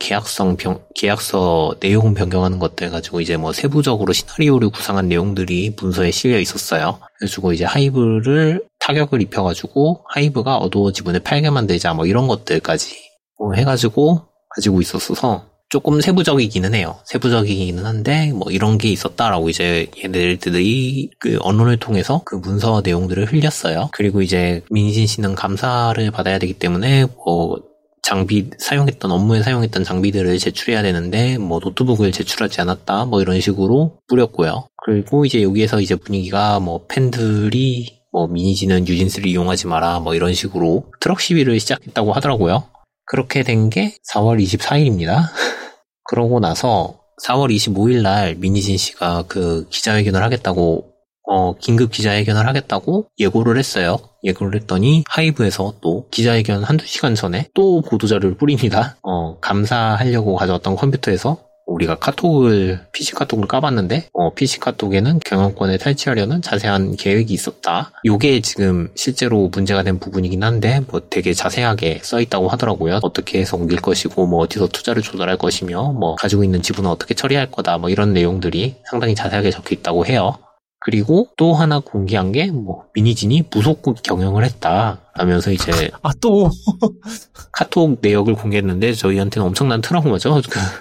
계약서 내용 변경하는 것들 가지고 이제 뭐 세부적으로 시나리오를 구상한 내용들이 문서에 실려 있었어요. 그래가지고 이제 하이브를 타격을 입혀가지고 하이브가 어두워 지분을 팔게 만들자 뭐 이런 것들까지 뭐 해가지고 가지고 있었어서 조금 세부적이기는 해요. 세부적이기는 한데 뭐 이런 게 있었다라고 이제 얘네들이 그 언론을 통해서 그 문서 내용들을 흘렸어요. 그리고 이제 민진 씨는 감사를 받아야 되기 때문에 뭐 업무에 사용했던 장비들을 제출해야 되는데 뭐 노트북을 제출하지 않았다 뭐 이런 식으로 뿌렸고요. 그리고 이제 여기에서 이제 분위기가 뭐 팬들이 뭐 미니지는 뉴진스를 이용하지 마라 뭐 이런 식으로 트럭 시위를 시작했다고 하더라고요. 그렇게 된 게 4월 24일입니다. 그러고 나서 4월 25일 날 미니진 씨가 그 기자회견을 하겠다고 긴급 기자회견을 하겠다고 예고를 했어요. 예고를 했더니 하이브에서 또 기자회견 한두 시간 전에 또 보도자료를 뿌립니다. 감사하려고 가져왔던 컴퓨터에서 우리가 PC 카톡을 까봤는데 PC 카톡에는 경영권을 탈취하려는 자세한 계획이 있었다. 요게 지금 실제로 문제가 된 부분이긴 한데 뭐 되게 자세하게 써있다고 하더라고요. 어떻게 해서 옮길 것이고 뭐 어디서 투자를 조달할 것이며 뭐 가지고 있는 지분은 어떻게 처리할 거다 뭐 이런 내용들이 상당히 자세하게 적혀있다고 해요. 그리고 또 하나 공개한 게 뭐 미니진이 무속국 경영을 했다 하면서 이제 또 카톡 내역을 공개했는데 저희한테는 엄청난 트라우마죠.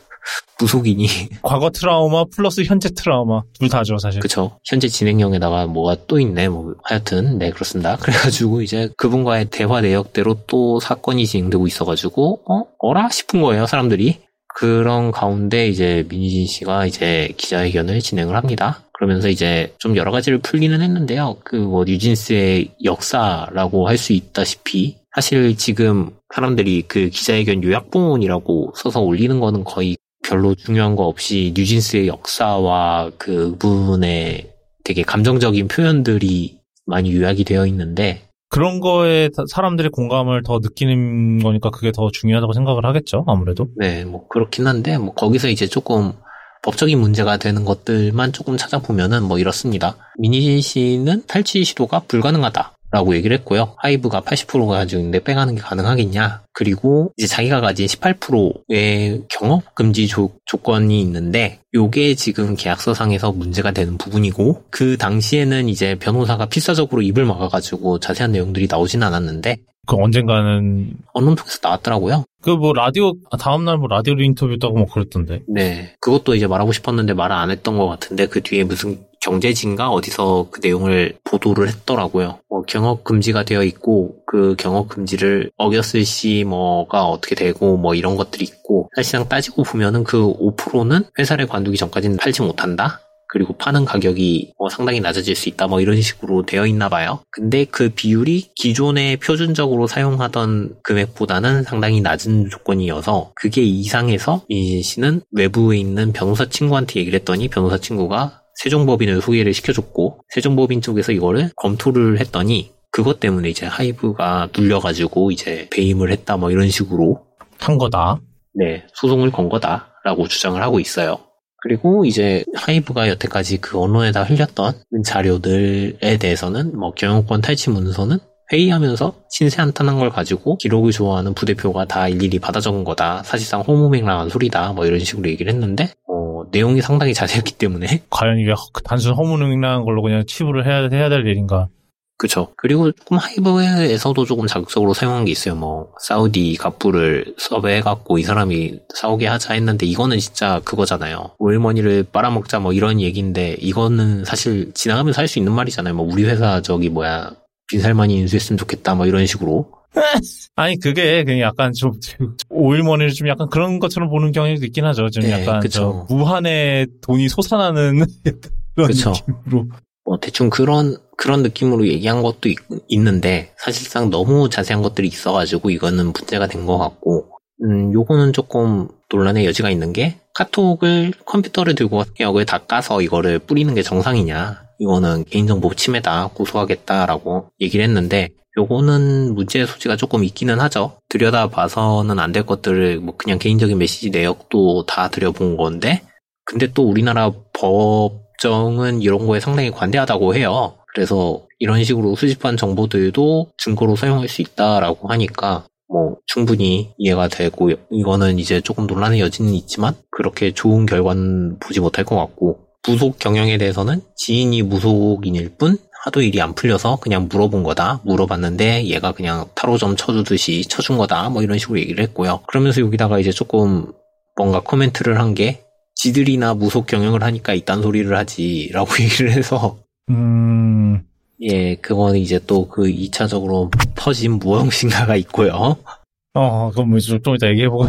무속인이 과거 트라우마 플러스 현재 트라우마 둘 다죠 사실. 그쵸. 현재 진행형에다가 뭐가 또 있네. 뭐 하여튼 네 그렇습니다. 그래가지고 이제 그분과의 대화 내역대로 또 사건이 진행되고 있어가지고 어라 싶은 거예요 사람들이. 그런 가운데 이제 민희진 씨가 이제 기자회견을 진행을 합니다. 그러면서 이제 좀 여러 가지를 풀기는 했는데요. 그 뭐 뉴진스의 역사라고 할 수 있다시피 사실 지금 사람들이 그 기자회견 요약본이라고 써서 올리는 거는 거의 별로 중요한 거 없이 뉴진스의 역사와 그분의 되게 감정적인 표현들이 많이 요약이 되어 있는데 그런 거에 사람들이 공감을 더 느끼는 거니까 그게 더 중요하다고 생각을 하겠죠, 아무래도. 네, 뭐 그렇긴 한데 뭐 거기서 이제 조금 법적인 문제가 되는 것들만 조금 찾아보면은 뭐 이렇습니다. 민희진 씨는 탈취 시도가 불가능하다라고 얘기를 했고요. 하이브가 80%가 가지고 있는데 빼가는 게 가능하겠냐. 그리고 이제 자기가 가진 18%의 경업 금지 조건이 있는데 요게 지금 계약서상에서 문제가 되는 부분이고 그 그 당시에는 이제 변호사가 필사적으로 입을 막아가지고 자세한 내용들이 나오진 않았는데 언젠가는 언론 통해서 나왔더라고요. 그 뭐 라디오 다음날 뭐 라디오로 인터뷰했다고 뭐 그랬던데. 네, 그것도 이제 말하고 싶었는데 말을 안 했던 것 같은데 그 뒤에 무슨 경제진가 어디서 그 내용을 보도를 했더라고요. 뭐 경업 금지가 되어 있고 그 경업 금지를 어겼을 시 뭐가 어떻게 되고 뭐 이런 것들이 있고 사실상 따지고 보면은 그 5%는 회사를 관두기 전까지는 팔지 못한다. 그리고 파는 가격이 상당히 낮아질 수 있다 뭐 이런 식으로 되어 있나 봐요. 근데 그 비율이 기존에 표준적으로 사용하던 금액보다는 상당히 낮은 조건이어서 그게 이상해서 민희진 씨는 외부에 있는 변호사 친구한테 얘기를 했더니 변호사 친구가 세종법인을 소개를 시켜줬고 세종법인 쪽에서 이거를 검토를 했더니 그것 때문에 이제 하이브가 눌려가지고 이제 배임을 했다 뭐 이런 식으로 한 거다. 네, 소송을 건 거다라고 주장을 하고 있어요. 그리고 이제 하이브가 여태까지 그 언론에다 흘렸던 자료들에 대해서는 뭐 경영권 탈취 문서는 회의하면서 신세 한탄한 걸 가지고 기록을 좋아하는 부대표가 다 일일이 받아 적은 거다. 사실상 허무맹랑한 소리다. 뭐 이런 식으로 얘기를 했는데 내용이 상당히 자세했기 때문에 과연 이게 단순 허무맹랑한 걸로 그냥 치부를 해야 될 일인가? 그쵸. 그리고 조금 하이브에서도 조금 자극적으로 사용한 게 있어요. 뭐 사우디 갑부를 섭외해갖고 이 사람이 싸우게 하자 했는데 이거는 진짜 그거잖아요. 오일머니를 빨아먹자 뭐 이런 얘기인데 이거는 사실 지나가면서 할 수 있는 말이잖아요. 뭐 우리 회사 빈살만이 인수했으면 좋겠다 뭐 이런 식으로. 아니 그게 그냥 약간 좀 오일머니를 좀 약간 그런 것처럼 보는 경향도 있긴 하죠. 좀 약간 그쵸. 무한의 돈이 솟아나는 그런 그쵸. 느낌으로. 뭐 대충 그런 느낌으로 얘기한 것도 있는데 사실상 너무 자세한 것들이 있어가지고 이거는 문제가 된 것 같고 요거는 조금 논란의 여지가 있는 게 카톡을 컴퓨터를 들고 여기에 다 까서 이거를 뿌리는 게 정상이냐, 이거는 개인정보 침해다, 고소하겠다라고 얘기를 했는데 요거는 문제의 소지가 조금 있기는 하죠. 들여다봐서는 안 될 것들을 뭐 그냥 개인적인 메시지 내역도 다 들여본 건데 근데 또 우리나라 법정은 이런 거에 상당히 관대하다고 해요. 그래서 이런 식으로 수집한 정보들도 증거로 사용할 수 있다라고 하니까 뭐 충분히 이해가 되고 이거는 이제 조금 논란의 여지는 있지만 그렇게 좋은 결과는 보지 못할 것 같고 무속 경영에 대해서는 지인이 무속인일 뿐 하도 일이 안 풀려서 그냥 물어본 거다. 물어봤는데 얘가 그냥 타로점 쳐주듯이 쳐준 거다. 뭐 이런 식으로 얘기를 했고요. 그러면서 여기다가 이제 조금 뭔가 코멘트를 한 게 지들이나 무속 경영을 하니까 이딴 소리를 하지 라고 얘기를 해서 예, 그건 이제 또 그 2차적으로 퍼진 무언신가가 있고요. 그럼 뭐 좀 이따 얘기해보고.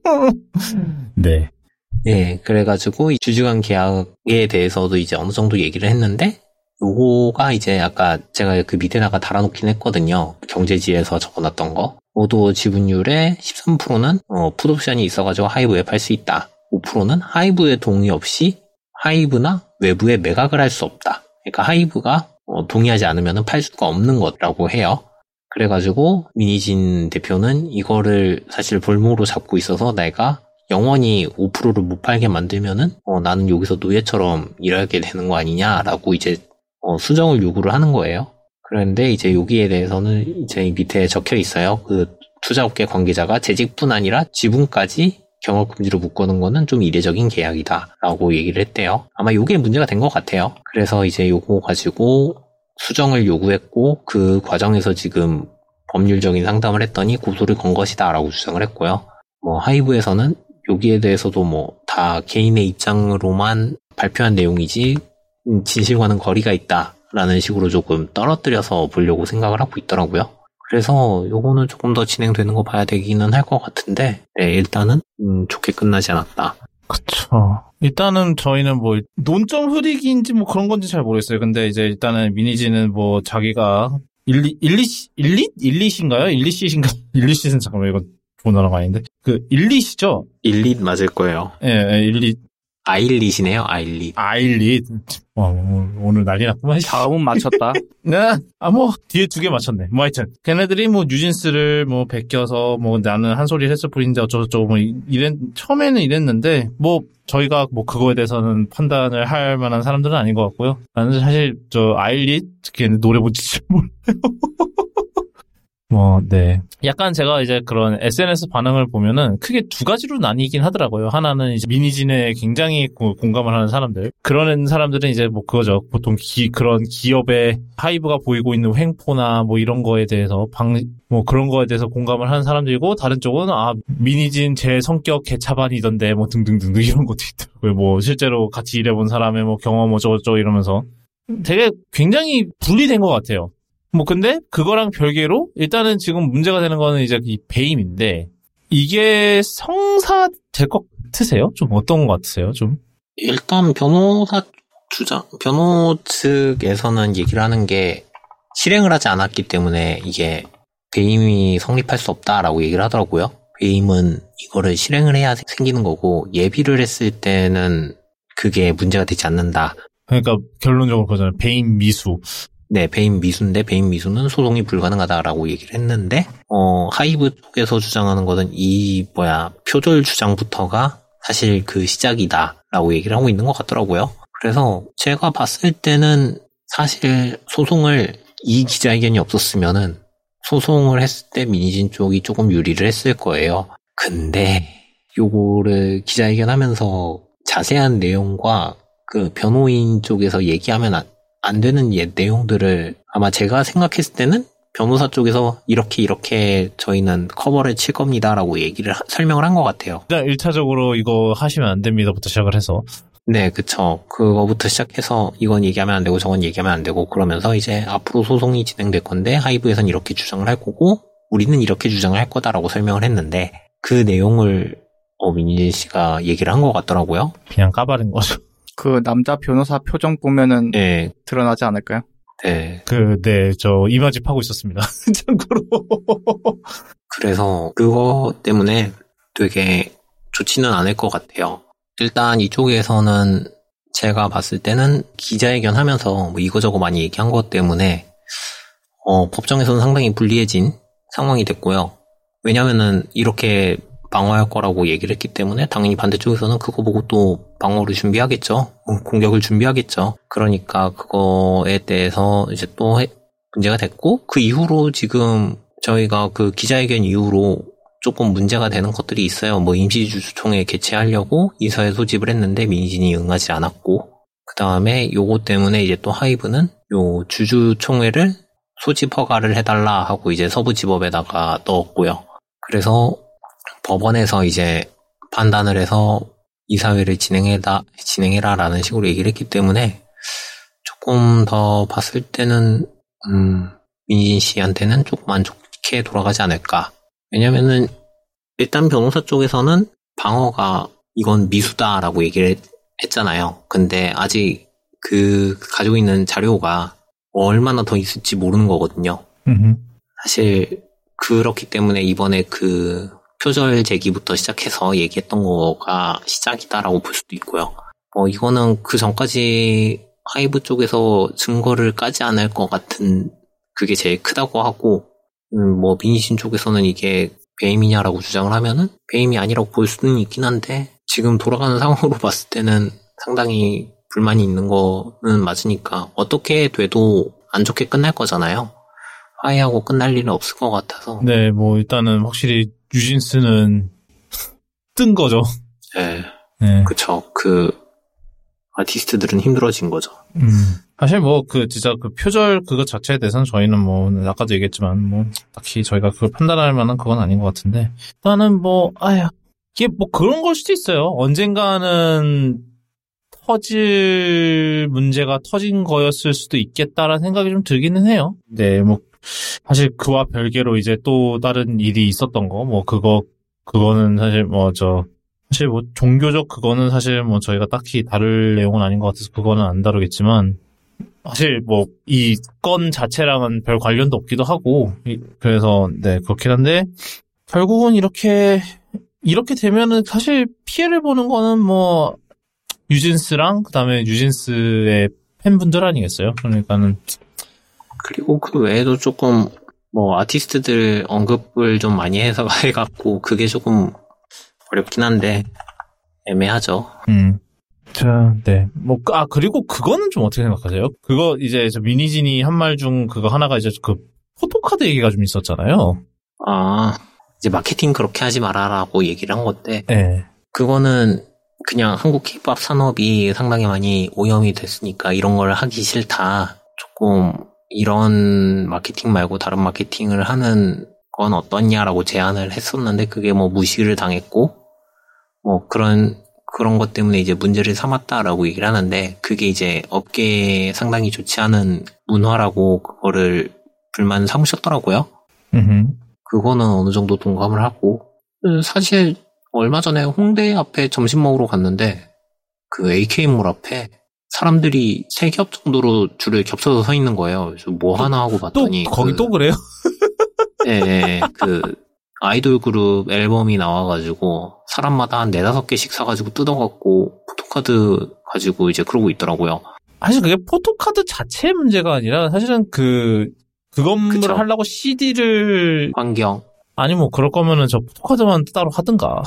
네. 예, 그래가지고 이 주주간 계약에 대해서도 이제 어느 정도 얘기를 했는데 요거가 이제 아까 제가 그 밑에다가 달아놓긴 했거든요. 경제지에서 적어놨던 거. 모두 지분율의 13%는 풋옵션이 있어가지고 하이브에 팔 수 있다. 5%는 하이브의 동의 없이 하이브나 외부에 매각을 할 수 없다. 그러니까 하이브가 동의하지 않으면 팔 수가 없는 거라고 해요. 그래가지고 미니진 대표는 이거를 사실 볼모로 잡고 있어서 내가 영원히 5%를 못 팔게 만들면은 나는 여기서 노예처럼 일하게 되는 거 아니냐라고 이제 수정을 요구를 하는 거예요. 그런데 이제 여기에 대해서는 이제 밑에 적혀 있어요. 그 투자업계 관계자가 재직뿐 아니라 지분까지 경업금지로 묶어놓은 거는 좀 이례적인 계약이다라고 얘기를 했대요. 아마 이게 문제가 된 것 같아요. 그래서 이제 요거 가지고 수정을 요구했고 그 과정에서 지금 법률적인 상담을 했더니 고소를 건 것이다라고 주장을 했고요. 뭐 하이브에서는 여기에 대해서도 뭐 다 개인의 입장으로만 발표한 내용이지 진실과는 거리가 있다라는 식으로 조금 떨어뜨려서 보려고 생각을 하고 있더라고요. 그래서 요거는 조금 더 진행되는 거 봐야 되기는 할 것 같은데 네, 일단은 좋게 끝나지 않았다. 그쵸. 일단은 저희는 뭐 논점 흐리기인지 뭐 그런 건지 잘 모르겠어요. 근데 이제 일단은 미니지는 뭐 자기가 1리시인가요? 1리시는 잠깐만 이거 좋은 단어가 아닌데 그 1리시죠? 1릿 맞을 거예요. 예, 1리 아일릿이네요. 아일릿. 와, 오늘 난리 났구만. 다음은 맞췄다. 네. 뭐 뒤에 2개 맞췄네. 뭐 하여튼 걔네들이 뭐 뉴진스를 뭐 베껴서 뭐 나는 한 소리를 했을 뿐인데 어쩌고저쩌고 뭐 처음에는 이랬는데 뭐 저희가 뭐 그거에 대해서는 판단을 할 만한 사람들은 아닌 것 같고요. 나는 사실 저 아일릿 걔네 노래 뭔지 잘 몰라요. 네. 약간 제가 이제 그런 SNS 반응을 보면은 크게 2가지로 나뉘긴 하더라고요. 하나는 이제 미니진에 굉장히 공감을 하는 사람들. 그런 사람들은 이제 뭐 그거죠. 보통 그런 기업의 하이브가 보이고 있는 횡포나 뭐 이런 거에 대해서 뭐 그런 거에 대해서 공감을 하는 사람들이고, 다른 쪽은 미니진 제 성격 개차반이던데 뭐 등등등등 이런 것도 있더라고요. 뭐 실제로 같이 일해본 사람의 뭐 경험 어쩌고저쩌고 이러면서 되게 굉장히 분리된 것 같아요. 뭐 근데 그거랑 별개로 일단은 지금 문제가 되는 거는 이제 이 배임인데, 이게 성사 될 것 같으세요? 좀 어떤 것 같으세요? 좀 일단 변호 측에서는 얘기를 하는 게 실행을 하지 않았기 때문에 이게 배임이 성립할 수 없다라고 얘기를 하더라고요. 배임은 이거를 실행을 해야 생기는 거고 예비를 했을 때는 그게 문제가 되지 않는다. 그러니까 결론적으로 그거잖아요. 배임 미수. 네, 배임 미수인데 배임 미수는 소송이 불가능하다라고 얘기를 했는데 하이브 쪽에서 주장하는 거는 표절 주장부터가 사실 그 시작이다라고 얘기를 하고 있는 것 같더라고요. 그래서 제가 봤을 때는 사실 소송을 이 기자회견이 없었으면은 소송을 했을 때 민희진 쪽이 조금 유리를 했을 거예요. 근데 요거를 기자회견 하면서 자세한 내용과 그 변호인 쪽에서 얘기하면 안 되는 내용들을 아마 제가 생각했을 때는 변호사 쪽에서 이렇게 저희는 커버를 칠 겁니다라고 얘기를 설명을 한 것 같아요. 일단 1차적으로 이거 하시면 안 됩니다부터 시작을 해서. 네, 그쵸. 그거부터 시작해서 이건 얘기하면 안 되고 저건 얘기하면 안 되고 그러면서 이제 앞으로 소송이 진행될 건데 하이브에선 이렇게 주장을 할 거고 우리는 이렇게 주장을 할 거다라고 설명을 했는데 그 내용을 민희진 씨가 얘기를 한 것 같더라고요. 그냥 까발인 거죠. 그 남자 변호사 표정 보면은 네. 드러나지 않을까요? 네. 저 이마집 하고 있었습니다. 참고로. 그래서 그거 때문에 되게 좋지는 않을 것 같아요. 일단 이쪽에서는 제가 봤을 때는 기자회견 하면서 뭐 이거저거 많이 얘기한 것 때문에 법정에서는 상당히 불리해진 상황이 됐고요. 왜냐면은 이렇게 방어할 거라고 얘기를 했기 때문에 당연히 반대쪽에서는 그거 보고 또 방어를 준비하겠죠. 공격을 준비하겠죠. 그러니까 그거에 대해서 이제 또 문제가 됐고 그 이후로 지금 저희가 그 기자회견 이후로 조금 문제가 되는 것들이 있어요. 뭐 임시주주총회 개최하려고 이사회 소집을 했는데 민희진이 응하지 않았고 그 다음에 요거 때문에 이제 또 하이브는 요 주주총회를 소집 허가를 해달라 하고 이제 서부지법에다가 넣었고요. 그래서 법원에서 이제 판단을 해서 이사회를 진행해라라는 식으로 얘기를 했기 때문에 조금 더 봤을 때는 민희진 씨한테는 조금 안 좋게 돌아가지 않을까. 왜냐면은 일단 변호사 쪽에서는 방어가 이건 미수다라고 얘기를 했잖아요. 근데 아직 그 가지고 있는 자료가 얼마나 더 있을지 모르는 거거든요. 사실 그렇기 때문에 이번에 그 표절 제기부터 시작해서 얘기했던 거가 시작이다라고 볼 수도 있고요. 이거는 그 전까지 하이브 쪽에서 증거를 까지 않을 것 같은 그게 제일 크다고 하고 민희진 쪽에서는 이게 배임이냐라고 주장을 하면은 배임이 아니라고 볼 수는 있긴 한데 지금 돌아가는 상황으로 봤을 때는 상당히 불만이 있는 거는 맞으니까 어떻게 돼도 안 좋게 끝날 거잖아요. 화해하고 끝날 일은 없을 것 같아서. 네, 일단은 확실히 뉴진스는 뜬 거죠. 네. 네. 그쵸. 아티스트들은 힘들어진 거죠. 사실 진짜 그 표절 그것 자체에 대해서는 저희는 아까도 얘기했지만 딱히 저희가 그걸 판단할 만한 그건 아닌 것 같은데 일단은 이게 그런 걸 수도 있어요. 언젠가는 터질 문제가 터진 거였을 수도 있겠다라는 생각이 좀 들기는 해요. 네, 사실 그와 별개로 이제 또 다른 일이 있었던 거, 그거는 사실 사실 종교적 그거는 사실 저희가 딱히 다룰 내용은 아닌 것 같아서 그거는 안 다루겠지만, 사실 이 건 자체랑은 별 관련도 없기도 하고, 그래서, 네, 그렇긴 한데, 결국은 이렇게 되면은 사실 피해를 보는 거는 뉴진스랑 그다음에 뉴진스의 팬분들 아니겠어요? 그러니까는. 그리고 그 외에도 조금 아티스트들 언급을 좀 많이 해갖고 그게 조금 어렵긴 한데 애매하죠. 자, 네. 그리고 그거는 좀 어떻게 생각하세요? 그거 이제 민희진이 한 말 중 그거 하나가 이제 그 포토카드 얘기가 좀 있었잖아요. 이제 마케팅 그렇게 하지 말아라고 얘기를 한 건데. 네. 그거는 그냥 한국 K-POP 산업이 상당히 많이 오염이 됐으니까 이런 걸 하기 싫다. 조금 이런 마케팅 말고 다른 마케팅을 하는 건 어떠냐라고 제안을 했었는데 그게 무시를 당했고 그런 것 때문에 이제 문제를 삼았다라고 얘기를 하는데 그게 이제 업계에 상당히 좋지 않은 문화라고 그거를 불만 삼으셨더라고요. 그거는 어느 정도 동감을 하고 사실 얼마 전에 홍대 앞에 점심 먹으러 갔는데 그 AK몰 앞에 사람들이 3겹 정도로 줄을 겹쳐서 서 있는 거예요. 그래서 하나 하고 봤더니 거기 또 그래요? 네, 아이돌 그룹 앨범이 나와가지고 사람마다 한 4-5개씩 사가지고 뜯어갖고 포토카드 가지고 이제 그러고 있더라고요. 사실 그게 포토카드 자체의 문제가 아니라 사실은 그것을 하려고 CD를 환경 아니 그럴 거면은 저 포토카드만 따로 하든가.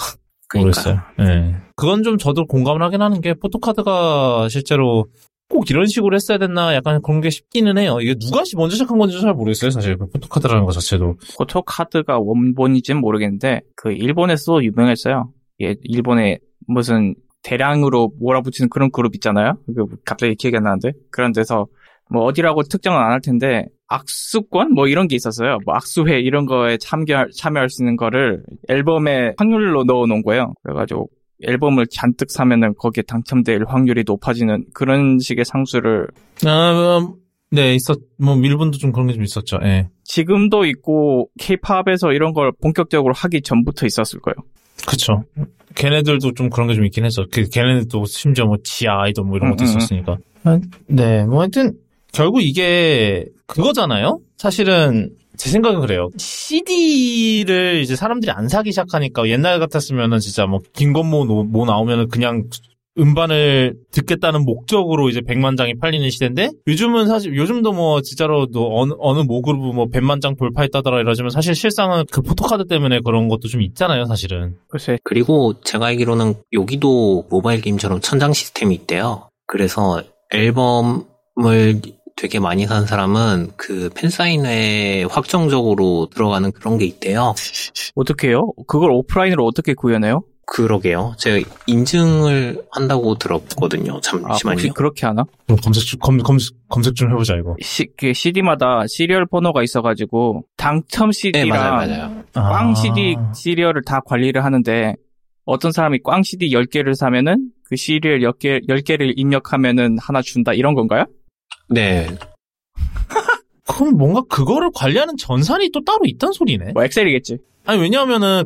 모르겠어요. 네. 그건 좀 저도 공감을 하긴 하는 게 포토카드가 실제로 꼭 이런 식으로 했어야 됐나 약간 그런 게 싶기는 해요. 이게 누가 먼저 시작한 건지 잘 모르겠어요. 사실 포토카드라는 것 자체도. 포토카드가 원본인지는 모르겠는데 그 일본에서 유명했어요. 예, 일본에 무슨 대량으로 몰아붙이는 그런 그룹 있잖아요. 갑자기 기억이 안 나는데 그런 데서 뭐 어디라고 특정은 안 할 텐데 악수권 뭐 이런 게 있었어요. 뭐 악수회 이런 거에 참여할 수 있는 거를 앨범에 확률로 넣어놓은 거예요. 그래가지고 앨범을 잔뜩 사면은 거기에 당첨될 확률이 높아지는 그런 식의 상수를. 네, 뭐 일본도 좀 그런 게 좀 있었죠. 예. 지금도 있고 K-팝에서 이런 걸 본격적으로 하기 전부터 있었을 거예요. 그쵸. 걔네들도 좀 그런 게 좀 있긴 했어. 걔네들도 심지어 뭐 지하 아이돌 뭐 이런 것도 있었으니까. 네, 뭐 하여튼 결국 이게 그거잖아요. 사실은 제 생각은 그래요. CD를 이제 사람들이 안 사기 시작하니까 옛날 같았으면은 진짜 뭐 김건모 뭐 나오면은 그냥 음반을 듣겠다는 목적으로 이제 100만 장이 팔리는 시대인데 요즘은 사실 요즘도 뭐 진짜로 어느 모 그룹 뭐 100만 장 돌파했다더라 이러지만 사실 실상은 그 포토카드 때문에 그런 것도 좀 있잖아요, 사실은. 글쎄. 그리고 제가 알기로는 여기도 모바일 게임처럼 천장 시스템이 있대요. 그래서 앨범을 되게 많이 산 사람은 그 팬사인회에 확정적으로 들어가는 그런 게 있대요. 어떻게 해요? 그걸 오프라인으로 어떻게 구현해요? 그러게요. 제가 인증을 한다고 들었거든요. 잠시만요. 혹시 그렇게 하나? 검색 좀 해보자, 이거. CD마다 시리얼 번호가 있어가지고 당첨 CD랑 네, 맞아요. 꽝 CD 시리얼을 다 관리를 하는데 어떤 사람이 꽝 CD 10개를 사면은 그 시리얼 10개를 입력하면은 하나 준다 이런 건가요? 네. 그럼 뭔가 그거를 관리하는 전산이 또 따로 있단 소리네. 뭐 엑셀이겠지. 아니 왜냐하면은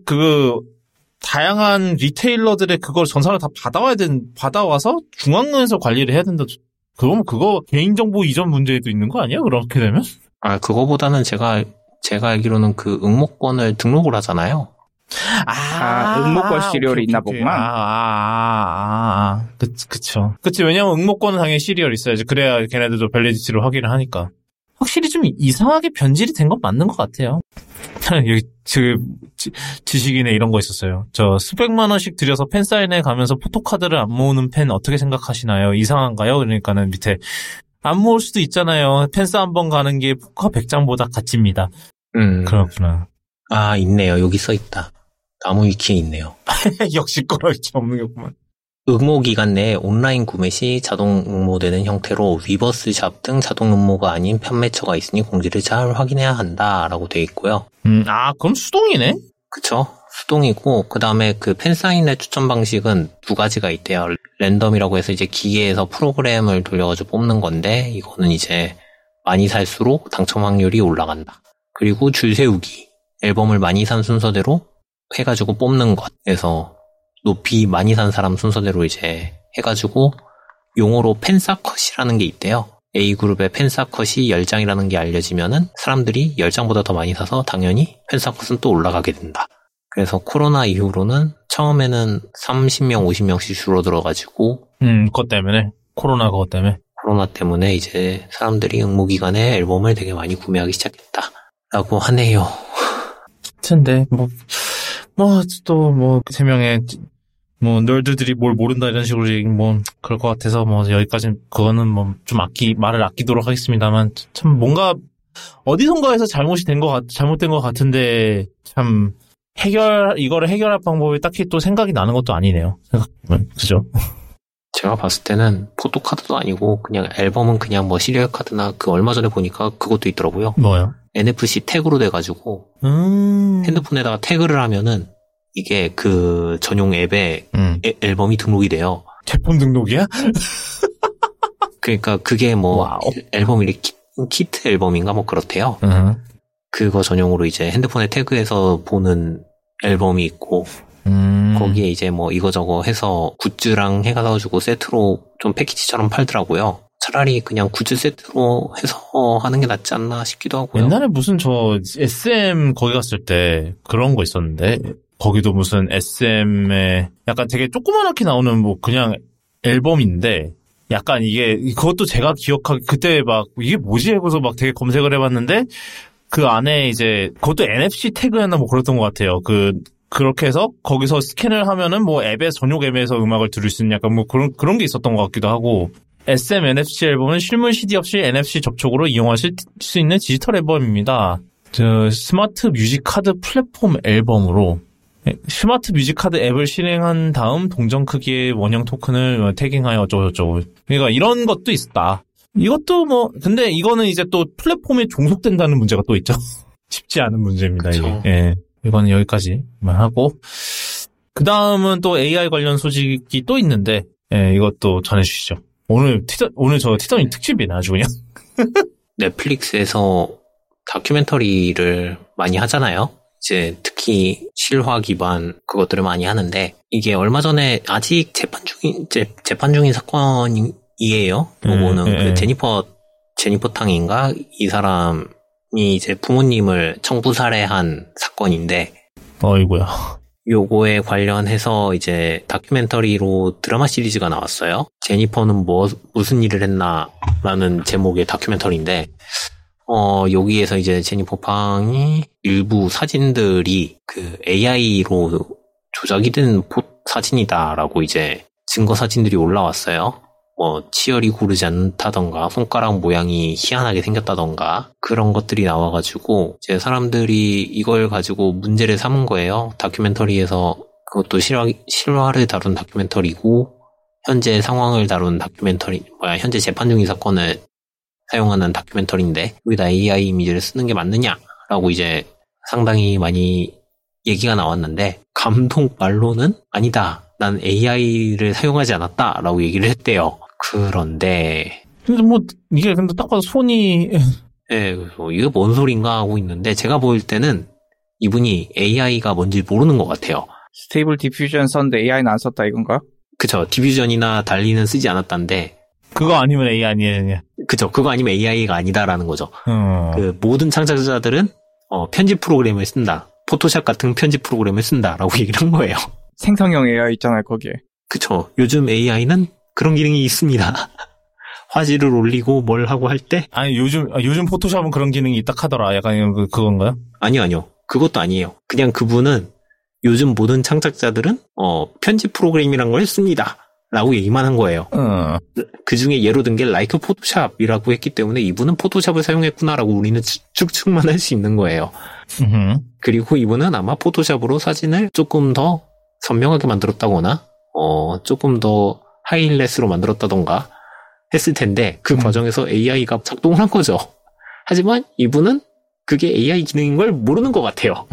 다양한 리테일러들의 그걸 전산을 다 받아와서 중앙에서 관리를 해야 된다. 그러면 그거 개인정보 이전 문제도 있는 거 아니야? 그렇게 되면? 그거보다는 제가 알기로는 그 응모권을 등록을 하잖아요. 응모권 시리얼이 있나 보구만. 그쵸. 그치, 왜냐면 응모권은 당연히 시리얼이 있어야지. 그래야 걔네들도 밸리디티를 확인을 하니까. 확실히 좀 이상하게 변질이 된 건 맞는 것 같아요. 여기, 지식인에 이런 거 있었어요. 수백만 원씩 들여서 팬사인회 가면서 포토카드를 안 모으는 팬 어떻게 생각하시나요? 이상한가요? 그러니까는 밑에, 안 모을 수도 있잖아요. 팬사 한 번 가는 게 포카 100장보다 가치입니다. 그렇구나. 있네요. 여기 써있다. 나무 위키에 있네요. 역시 꺼라있지 없는 게구만. 응모 기간 내에 온라인 구매 시 자동 응모되는 형태로 위버스 샵 등 자동 응모가 아닌 판매처가 있으니 공지를 잘 확인해야 한다라고 되어 있고요. 그럼 수동이네? 그쵸. 수동이고 그 다음에 그 팬사인회 추천 방식은 두 가지가 있대요. 랜덤이라고 해서 이제 기계에서 프로그램을 돌려가지고 뽑는 건데 이거는 이제 많이 살수록 당첨 확률이 올라간다. 그리고 줄 세우기. 앨범을 많이 산 순서대로 해가지고 뽑는 것에서 높이 많이 산 사람 순서대로 이제 해가지고 용어로 팬사컷이라는 게 있대요. A그룹의 팬사컷이 10장이라는 게 알려지면은 사람들이 10장보다 더 많이 사서 당연히 팬사컷은 또 올라가게 된다. 그래서 코로나 이후로는 처음에는 30명, 50명씩 줄어들어가지고 그것 때문에? 코로나 그것 때문에? 코로나 때문에 이제 사람들이 응모 기간에 앨범을 되게 많이 구매하기 시작했다라고 하네요. 근데 세 명의 널드들이 뭘 모른다 이런 식으로 그럴 것 같아서 여기까지 그거는 말을 아끼도록 하겠습니다만 참 뭔가 어디선가에서 잘못된 것 같은데 참 이거를 해결할 방법이 딱히 또 생각이 나는 것도 아니네요. 그죠? 제가 봤을 때는 포토카드도 아니고 그냥 앨범은 그냥 시리얼 카드나 얼마 전에 보니까 그것도 있더라고요. 뭐요? NFC 태그로 돼가지고 핸드폰에다가 태그를 하면은 이게 그 전용 앱에 앨범이 등록이 돼요. 제품 등록이야? 그러니까 그게 앨범 키트 앨범인가 그렇대요. 그거 전용으로 이제 핸드폰에 태그해서 보는 앨범이 있고 거기에 이제 이거저거 해서 굿즈랑 해가지고 세트로 좀 패키지처럼 팔더라고요. 차라리 그냥 굿즈 세트로 해서 하는 게 낫지 않나 싶기도 하고요. 옛날에 무슨 SM 거기 갔을 때 그런 거 있었는데 거기도 무슨 SM에 약간 되게 조그만하게 나오는 그냥 앨범인데 약간 그것도 제가 그때 이게 뭐지 하고서 되게 검색을 해봤는데 그 안에 이제 그것도 NFC 태그였나 그랬던 것 같아요. 그 그렇게 해서 거기서 스캔을 하면은 뭐 전용 앱에서 음악을 들을 수 있는 약간 뭐 그런 게 있었던 것 같기도 하고. SM NFC 앨범은 실물 CD 없이 NFC 접촉으로 이용하실 수 있는 디지털 앨범입니다. 스마트 뮤직 카드 플랫폼 앨범으로 스마트 뮤직 카드 앱을 실행한 다음 동전 크기의 원형 토큰을 태깅하여 어쩌고저쩌고. 그러니까 이런 것도 있다. 이것도 뭐 근데 이거는 이제 또 플랫폼에 종속된다는 문제가 또 있죠. 쉽지 않은 문제입니다. 그쵸. 이게. 예. 이거는 여기까지만 하고 그 다음은 또 AI 관련 소식이 또 있는데 이것도 전해주시죠. 오늘 저 티저님 특집이네 아주 그냥. 넷플릭스에서 다큐멘터리를 많이 하잖아요. 이제 특히 실화 기반 그것들을 많이 하는데 이게 얼마 전에 아직 재판 중인 사건이에요. 요거는 그 제니퍼 탕인가 이 사람이 이제 부모님을 청부 살해한 사건인데. 어이구야. 요거에 관련해서 이제 다큐멘터리로 드라마 시리즈가 나왔어요. 제니퍼는 무슨 일을 했나라는 제목의 다큐멘터리인데, 여기에서 이제 제니퍼 팡이 일부 사진들이 그 AI로 조작이 된 사진이다라고 이제 증거 사진들이 올라왔어요. 뭐 치열이 고르지 않다던가 손가락 모양이 희한하게 생겼다던가 그런 것들이 나와가지고 이제 사람들이 이걸 가지고 문제를 삼은 거예요. 다큐멘터리에서 그것도 실화를 다룬 다큐멘터리고 현재 상황을 다룬 현재 재판 중인 사건을 사용하는 다큐멘터리인데 여기다 AI 이미지를 쓰는 게 맞느냐라고 이제 상당히 많이 얘기가 나왔는데 감독 말로는 아니다. 난 AI를 사용하지 않았다라고 얘기를 했대요. 그런데 근데 뭐 이게 근데 딱 봐도 손이 그래서 이게 뭔 소린가 하고 있는데 제가 보일 때는 이분이 AI가 뭔지 모르는 것 같아요. 스테이블 디퓨전 썼는데 AI는 안 썼다 이건가? 그쵸. 디퓨전이나 달리는 쓰지 않았다는데 그거 아니면 AI 아니냐. 그쵸. 그거 아니면 AI가 아니다라는 거죠. 그 모든 창작자들은 편집 프로그램을 쓴다. 포토샵 같은 편집 프로그램을 쓴다라고 얘기를 한 거예요. 생성형 AI 있잖아요 거기에. 그쵸. 요즘 AI는 그런 기능이 있습니다. 화질을 올리고 뭘 하고 할 때? 아니 요즘 포토샵은 그런 기능이 있다 하더라. 약간 그건가요? 아니요. 그것도 아니에요. 그냥 그분은 요즘 모든 창작자들은 편집 프로그램이란 걸 씁니다. 라고 얘기만 한 거예요. 그 중에 예로 든 게 라이크 포토샵이라고 했기 때문에 이분은 포토샵을 사용했구나라고 우리는 추측만 할 수 있는 거예요. 그리고 이분은 아마 포토샵으로 사진을 조금 더 선명하게 만들었다거나 조금 더 하이레스로 만들었다던가 했을 텐데 그 과정에서 AI가 작동을 한 거죠. 하지만 이분은 그게 AI 기능인 걸 모르는 것 같아요.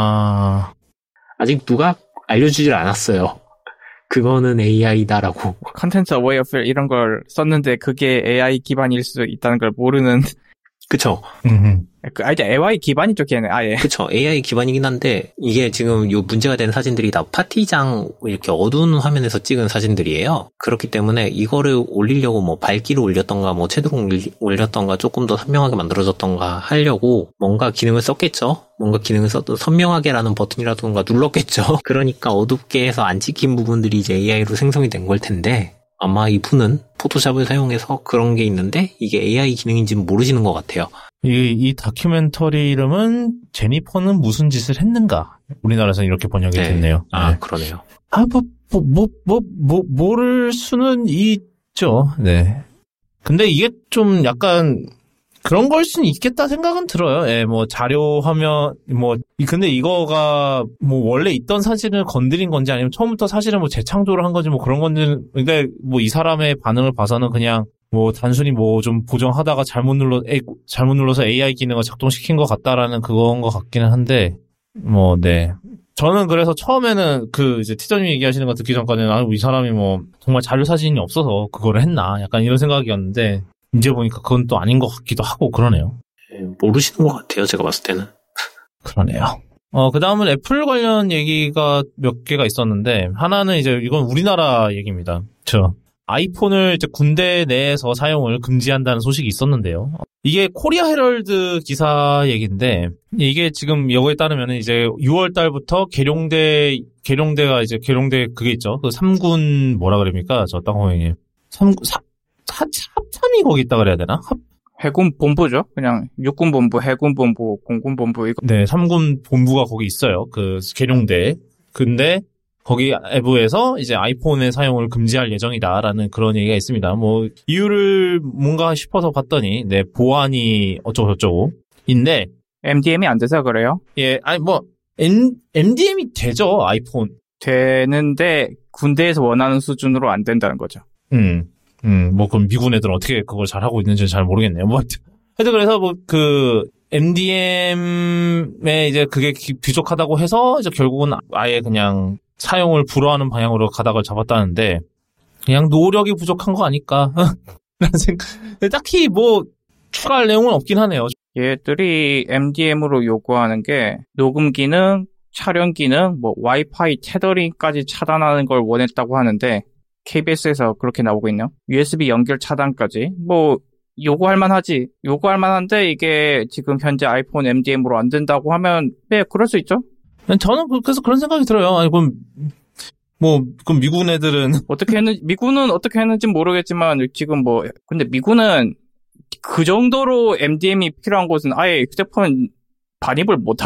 아직 누가 알려주질 않았어요. 그거는 AI다라고. 컨텐츠 어웨어필 이런 걸 썼는데 그게 AI 기반일 수 있다는 걸 모르는. 그쵸. 이제 AI 기반이죠, 걔는 아예. 그쵸. AI 기반이긴 한데, 이게 지금 요 문제가 된 사진들이 다 파티장 이렇게 어두운 화면에서 찍은 사진들이에요. 그렇기 때문에 이거를 올리려고 뭐 밝기를 올렸던가, 뭐 채도를 올렸던가, 조금 더 선명하게 만들어졌던가 하려고 뭔가 기능을 썼겠죠? 뭔가 기능을 써도 선명하게라는 버튼이라던가 눌렀겠죠? 그러니까 어둡게 해서 안 찍힌 부분들이 이제 AI로 생성이 된 걸 텐데, 아마 이분은 포토샵을 사용해서 그런 게 있는데 이게 AI 기능인지는 모르시는 것 같아요. 이 다큐멘터리 이름은 제니퍼는 무슨 짓을 했는가? 우리나라에서는 이렇게 번역이 됐네요. 아, 그러네요. 모를 수는 있죠. 네. 근데 이게 좀 약간 그런 걸 수는 있겠다 생각은 들어요. 예, 뭐 자료 화면 근데 이거가 뭐 원래 있던 사진을 건드린 건지 아니면 처음부터 사실은 뭐 재창조를 한 건지 뭐 그런 건지 근데 뭐 이 사람의 반응을 봐서는 그냥 뭐 단순히 뭐 좀 보정하다가 잘못 눌러서 AI 기능을 작동시킨 것 같다라는 그건 것 같기는 한데 뭐 네. 저는 그래서 처음에는 그 이제 티저님 얘기하시는 거 듣기 전까지는 이 사람이 뭐 정말 자료 사진이 없어서 그거를 했나 약간 이런 생각이었는데 이제 보니까 그건 또 아닌 것 같기도 하고 그러네요. 모르시는 것 같아요. 제가 봤을 때는. 그러네요. 그 다음은 애플 관련 얘기가 몇 개가 있었는데 하나는 이제 이건 우리나라 얘기입니다. 아이폰을 이제 군대 내에서 사용을 금지한다는 소식이 있었는데요. 이게 코리아 헤럴드 기사 얘기인데 이게 지금 여기에 따르면 이제 6월 달부터 계룡대가 이제 계룡대 그게 있죠. 그 3군 뭐라 그럽니까? 저 땅콩형님. 합참이 거기 있다 그래야 되나? 해군 본부죠. 그냥 육군 본부, 해군 본부, 공군 본부 이거. 네, 3군 본부가 거기 있어요. 그 계룡대. 근데 거기 내부에서 이제 아이폰의 사용을 금지할 예정이다라는 그런 얘기가 있습니다. 뭐 이유를 뭔가 싶어서 봤더니 네, 보안이 어쩌고 저쩌고 인데 MDM이 안 돼서 그래요? 예, 아니 뭐 MDM이 되죠, 아이폰. 되는데 군대에서 원하는 수준으로 안 된다는 거죠. 뭐 그럼 미군 애들은 어떻게 그걸 잘 하고 있는지는 잘 모르겠네요. 뭐 하여튼 그래서 뭐 그 MDM에 이제 그게 부족하다고 해서 이제 결국은 아예 그냥 사용을 불허하는 방향으로 가닥을 잡았다는데 그냥 노력이 부족한 거 아닐까? 라는 생각. 딱히 뭐 추가할 내용은 없긴 하네요. 얘들이 MDM으로 요구하는 게 녹음 기능, 촬영 기능, 뭐 와이파이 테더링까지 차단하는 걸 원했다고 하는데 KBS에서 그렇게 나오고 있네요. USB 연결 차단까지. 뭐 요구할 만하지. 요구할 만한데 이게 지금 현재 아이폰 MDM으로 안 된다고 하면 네, 그럴 수 있죠. 저는 그래서 그런 생각이 들어요. 아니 그럼 미군 애들은 미군은 어떻게 했는지 모르겠지만 지금 뭐 근데 미군은 그 정도로 MDM이 필요한 곳은 아예 휴대폰 반입을 못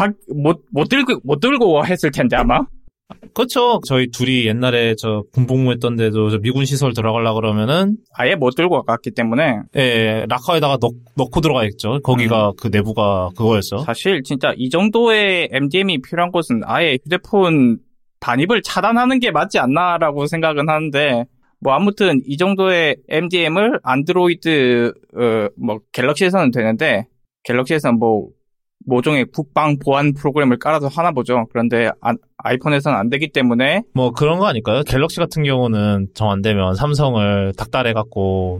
들고 했을 텐데 아마. 그렇죠. 저희 둘이 옛날에 저 군복무했던 데도 저 미군 시설 들어가려고 그러면은 아예 못 들고 갔기 때문에 예, 락커에다가 넣고 들어가야겠죠. 거기가 그 내부가 그거였어. 사실 진짜 이 정도의 MDM이 필요한 곳은 아예 휴대폰 반입을 차단하는 게 맞지 않나라고 생각은 하는데 뭐 아무튼 이 정도의 MDM을 안드로이드 뭐 갤럭시에서는 되는데 갤럭시에서는 뭐 모종의 국방 보안 프로그램을 깔아서 하나 보죠. 그런데 아이폰에서는 안 되기 때문에 뭐 그런 거 아닐까요? 갤럭시 같은 경우는 정 안 되면 삼성을 닥달해갖고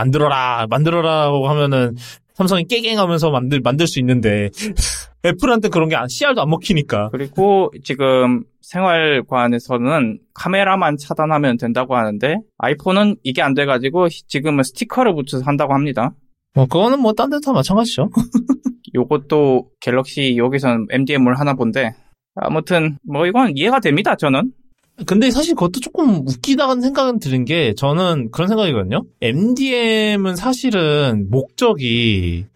만들어라고 하면은 삼성이 깨갱하면서 만들 수 있는데 애플한테 그런 게 씨알도 안 먹히니까. 그리고 지금 생활관에서는 카메라만 차단하면 된다고 하는데 아이폰은 이게 안 돼가지고 지금은 스티커를 붙여서 한다고 합니다. 뭐 그거는 뭐 딴 데도 다 마찬가지죠. 요것도 갤럭시 여기서는 MDM을 하나 본데 아무튼 뭐 이건 이해가 됩니다. 저는. 근데 사실 그것도 조금 웃기다는 생각은 드는 게 저는 그런 생각이거든요. MDM은 사실은 목적이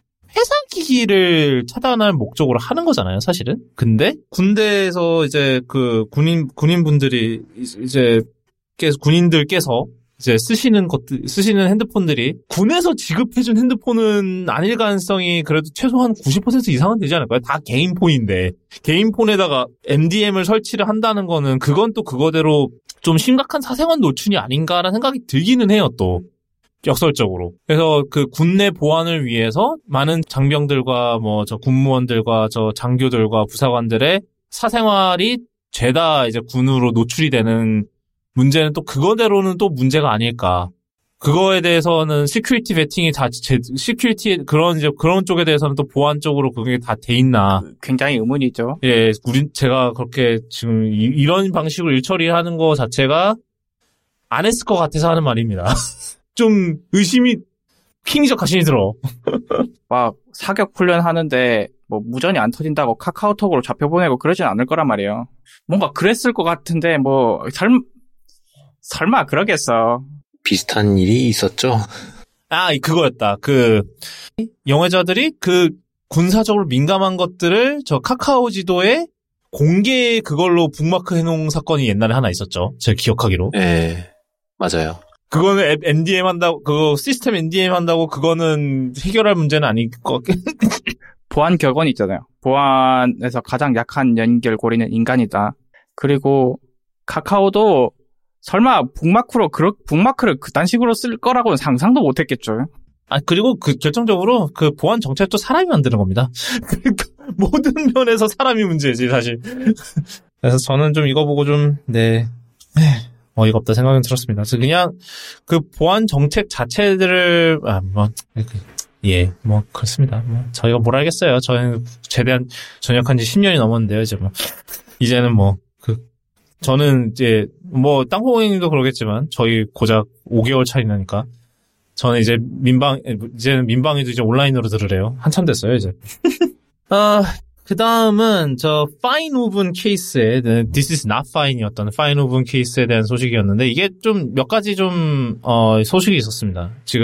회사기기를 차단할 목적으로 하는 거잖아요, 사실은. 근데 군대에서 이제 그 군인분들이 이제 군인들께서 이제 쓰시는 핸드폰들이 군에서 지급해준 핸드폰은 아닐 가능성이 그래도 최소한 90% 이상은 되지 않을까요? 다 개인 폰인데. 개인 폰에다가 MDM을 설치를 한다는 거는 그건 또 그거대로 좀 심각한 사생활 노출이 아닌가라는 생각이 들기는 해요, 또. 역설적으로. 그래서 그 군내 보안을 위해서 많은 장병들과 뭐 저 군무원들과 저 장교들과 부사관들의 사생활이 죄다 이제 군으로 노출이 되는 문제는 또 그거대로는 또 문제가 아닐까. 그거에 대해서는 시큐리티 베팅이 시큐리티 그런 쪽에 대해서는 또 보안 쪽으로 그게 다 돼 있나. 굉장히 의문이죠. 예, 제가 그렇게 지금 이런 방식으로 일처리하는 거 자체가 안 했을 것 같아서 하는 말입니다. 좀 의심이 킹이적 가신이 들어. 막 사격 훈련 하는데 뭐 무전이 안 터진다고 카카오톡으로 잡혀보내고 그러진 않을 거란 말이에요. 뭔가 그랬을 것 같은데 뭐 설마 그러겠어. 비슷한 일이 있었죠. 아, 그거였다. 그 영해자들이 그 군사적으로 민감한 것들을 저 카카오 지도에 공개 그걸로 북마크 해놓은 사건이 옛날에 하나 있었죠. 제가 기억하기로. 네, 맞아요. 그거는 MDM 한다고, 그거 시스템 MDM 한다고 그거는 해결할 문제는 아닐 것 같긴. 보안 격언이 있잖아요. 보안에서 가장 약한 연결고리는 인간이다. 그리고 카카오도 설마 북마크를 그딴 식으로 쓸 거라고는 상상도 못 했겠죠. 아, 그리고 결정적으로 그 보안 정책도 사람이 만드는 겁니다. 그러니까 모든 면에서 사람이 문제지, 사실. 그래서 저는 좀 이거 보고 좀, 어이가 없다 생각은 들었습니다. 그래서 그냥 그 보안 정책 자체들을, 그렇습니다. 저희가 뭘 알겠어요. 저희는 최대한 전역한 지 10년이 넘었는데요, 이제는 저는 이제, 땅콩님도 그러겠지만, 저희 고작 5개월 차이 나니까, 저는 이제는 민방위도 이제 온라인으로 들으래요. 한참 됐어요, 이제. 그 다음은, fine woven 케이스에, this is not fine이었던 fine woven 케이스에 대한 소식이었는데, 이게 좀, 몇 가지 소식이 있었습니다. 지금,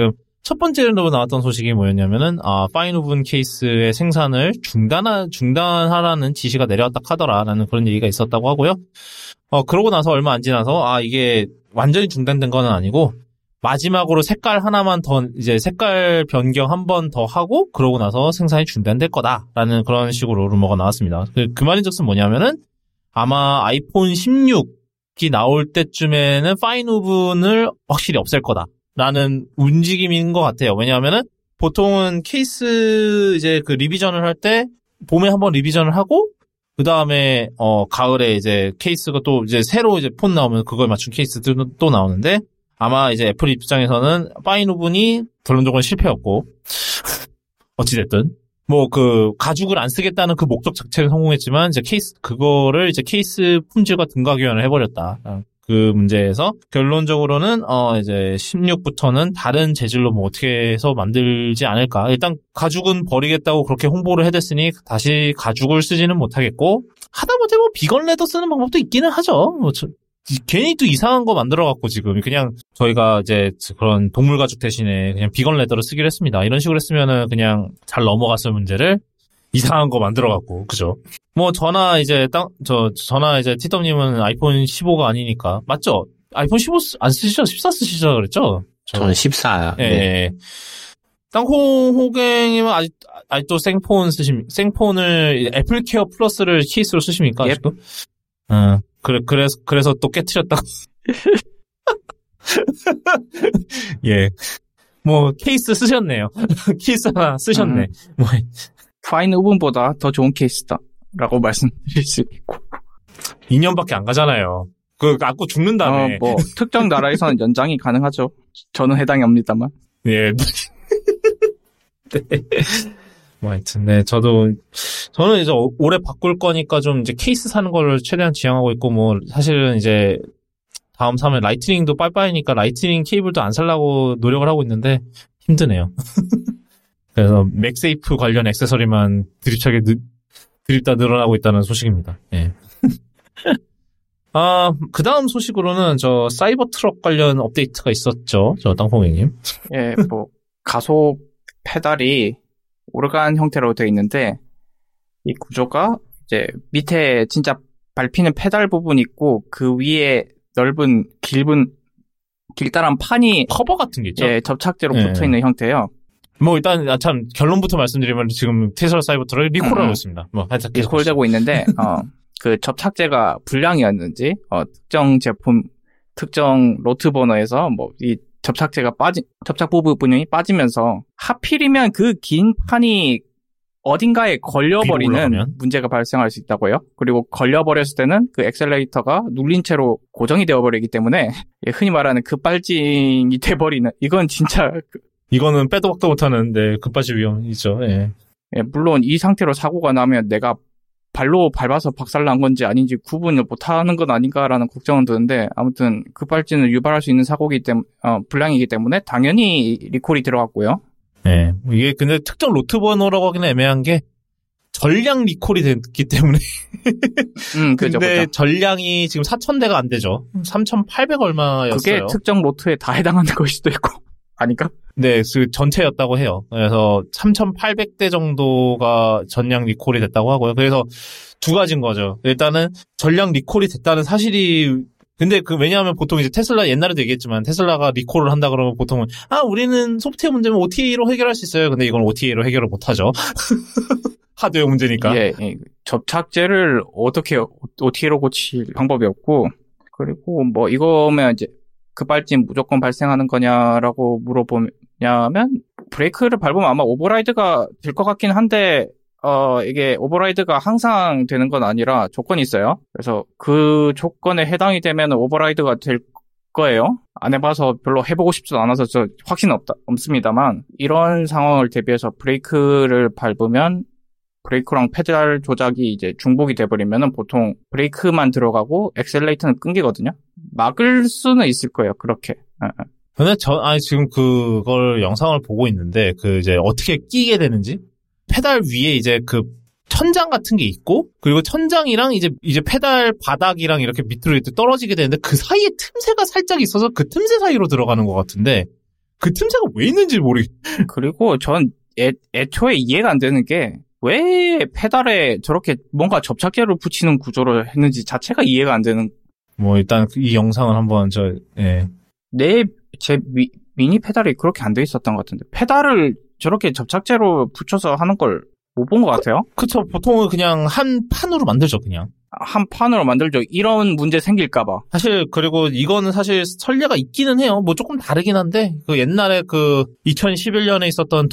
첫 번째로 나왔던 소식이 뭐였냐면은, 파인 오븐 케이스의 생산을 중단하라는 지시가 내려왔다 하더라라는 그런 얘기가 있었다고 하고요. 그러고 나서 얼마 안 지나서, 이게 완전히 중단된 건 아니고, 마지막으로 색깔 하나만 더, 이제 색깔 변경 한 번 더 하고, 그러고 나서 생산이 중단될 거다라는 그런 식으로 루머가 나왔습니다. 그 말인즉슨 뭐냐면은, 아마 아이폰 16이 나올 때쯤에는 파인 오븐을 확실히 없앨 거다라는 움직임인 것 같아요. 왜냐하면은, 보통은 케이스 이제 그 리비전을 할 때, 봄에 한번 리비전을 하고, 그 다음에, 가을에 이제 케이스가 또 이제 새로 이제 폰 나오면 그걸 맞춘 케이스도 또 나오는데, 아마 이제 애플 입장에서는 파인 오븐이 결론적으로 실패였고, 어찌됐든, 뭐 그 가죽을 안 쓰겠다는 그 목적 자체는 성공했지만, 이제 그거를 이제 케이스 품질과 등가 교환을 해버렸다. 그 문제에서 결론적으로는 이제 16부터는 다른 재질로 뭐 어떻게 해서 만들지 않을까. 일단 가죽은 버리겠다고 그렇게 홍보를 해댔으니 다시 가죽을 쓰지는 못하겠고, 하다못해 뭐 비건 레더 쓰는 방법도 있기는 하죠. 뭐 괜히 또 이상한 거 만들어갖고 지금 그냥 저희가 이제 그런 동물 가죽 대신에 그냥 비건 레더를 쓰기로 했습니다. 이런 식으로 했으면은 그냥 잘 넘어갔을 문제를 이상한 거 만들어갖고, 그죠? 뭐 전화 이제 티덤님은 아이폰 15가 아니니까 맞죠? 아이폰 15 안 쓰시죠? 14 쓰시죠? 그랬죠? 저는 14야. 예. 네. 땅콩 호갱님은 아직도 생폰을 애플 케어 플러스를 케이스로 쓰십니까? 아직도? 그래서 또 깨트렸다고. 예. 뭐, 케이스 쓰셨네요. 케이스 하나 쓰셨네. 뭐. 파인 오븐보다 더 좋은 케이스다. 라고 말씀드릴 수 있고. 2년밖에 안 가잖아요. 갖고 죽는 다음에. 뭐, 특정 나라에서는 연장이 가능하죠. 저는 해당이 없습니다만. 예. 네. 뭐 하여튼, 네, 저는 이제 올해 바꿀 거니까 좀 이제 케이스 사는 걸 최대한 지향하고 있고, 뭐, 사실은 이제, 다음 사면 라이트닝도 빠이빠이니까 라이트닝 케이블도 안 살라고 노력을 하고 있는데, 힘드네요. 그래서 맥세이프 관련 액세서리만 드립다 늘어나고 있다는 소식입니다. 예. 그 다음 소식으로는 사이버 트럭 관련 업데이트가 있었죠. 땅콩이님. 예, 뭐, 가속 페달이 오르간 형태로 되어 있는데, 이 구조가 이제 밑에 진짜 밟히는 페달 부분이 있고, 그 위에 넓은, 길다란 판이 커버 같은 게 있죠? 예, 접착제로 붙어 있는 형태예요. 뭐 일단 참 결론부터 말씀드리면 지금 테슬라 사이버 트럭이 리콜하고 있습니다. 뭐 하여튼 리콜되고 있는데 그 접착제가 불량이었는지 특정 제품 특정 로트 버너에서 뭐 이 접착 부분이 빠지면서 하필이면 그 긴 판이 어딘가에 걸려버리는 문제가 발생할 수 있다고요. 그리고 걸려버렸을 때는 그 엑셀레이터가 눌린 채로 고정이 되어버리기 때문에 흔히 말하는 급발진이 돼버리는, 이건 진짜 이거는 빼도 박도 못하는 급발진 위험이죠. 예. 예, 물론 이 상태로 사고가 나면 내가 발로 밟아서 박살난 건지 아닌지 구분을 못하는 건 아닌가라는 걱정은 드는데, 아무튼 급발진을 유발할 수 있는 불량이기 때문에 당연히 리콜이 들어갔고요. 네, 이게 근데 특정 로트 버너라고 하기는 애매한 게 전량 리콜이 됐기 때문에. 그죠, 근데 그죠. 전량이 지금 4,000대가 안 되죠. 3,800 얼마였어요. 그게 특정 로트에 다 해당하는 것일 수도 있고. 아닌가? 네, 그 전체였다고 해요. 그래서 3,800대 정도가 전량 리콜이 됐다고 하고요. 그래서 두 가지인 거죠. 일단은 전량 리콜이 됐다는 사실이, 근데 왜냐하면 보통 이제 테슬라 옛날에도 얘기했지만 테슬라가 리콜을 한다 그러면 보통은 우리는 소프트웨어 문제면 OTA로 해결할 수 있어요. 근데 이건 OTA로 해결을 못 하죠. 하드웨어 문제니까. 예, 접착제를 어떻게 OTA로 고칠 방법이 없고, 그리고 뭐 이거면 이제 급발진 무조건 발생하는 거냐라고 물어보냐면, 브레이크를 밟으면 아마 오버라이드가 될 것 같긴 한데, 이게 오버라이드가 항상 되는 건 아니라 조건이 있어요. 그래서 그 조건에 해당이 되면 오버라이드가 될 거예요. 안 해봐서 별로 해보고 싶지도 않아서 저 확신은 없습니다만, 이런 상황을 대비해서 브레이크를 밟으면 브레이크랑 페달 조작이 이제 중복이 돼버리면은 보통 브레이크만 들어가고 엑셀레이터는 끊기거든요. 막을 수는 있을 거예요, 그렇게. 근데 지금 그걸 영상을 보고 있는데, 이제 어떻게 끼게 되는지? 페달 위에 이제 천장 같은 게 있고, 그리고 천장이랑 이제 페달 바닥이랑 이렇게 밑으로 떨어지게 되는데, 그 사이에 틈새가 살짝 있어서 그 틈새 사이로 들어가는 것 같은데, 그 틈새가 왜 있는지 모르겠. 그리고 전 애초에 이해가 안 되는 게 왜 페달에 저렇게 뭔가 접착제를 붙이는 구조를 했는지 자체가 이해가 안 되는. 뭐 일단 이 영상을 한번 제 미니 페달이 그렇게 안 돼 있었던 것 같은데 페달을 저렇게 접착제로 붙여서 하는 걸 못 본 것 같아요. 그쵸. 보통은 그냥 한 판으로 만들죠, 그냥. 한 판으로 만들죠. 이런 문제 생길까봐. 사실, 그리고 이거는 사실 선례가 있기는 해요. 뭐 조금 다르긴 한데, 그 옛날에 그 2011년에 있었던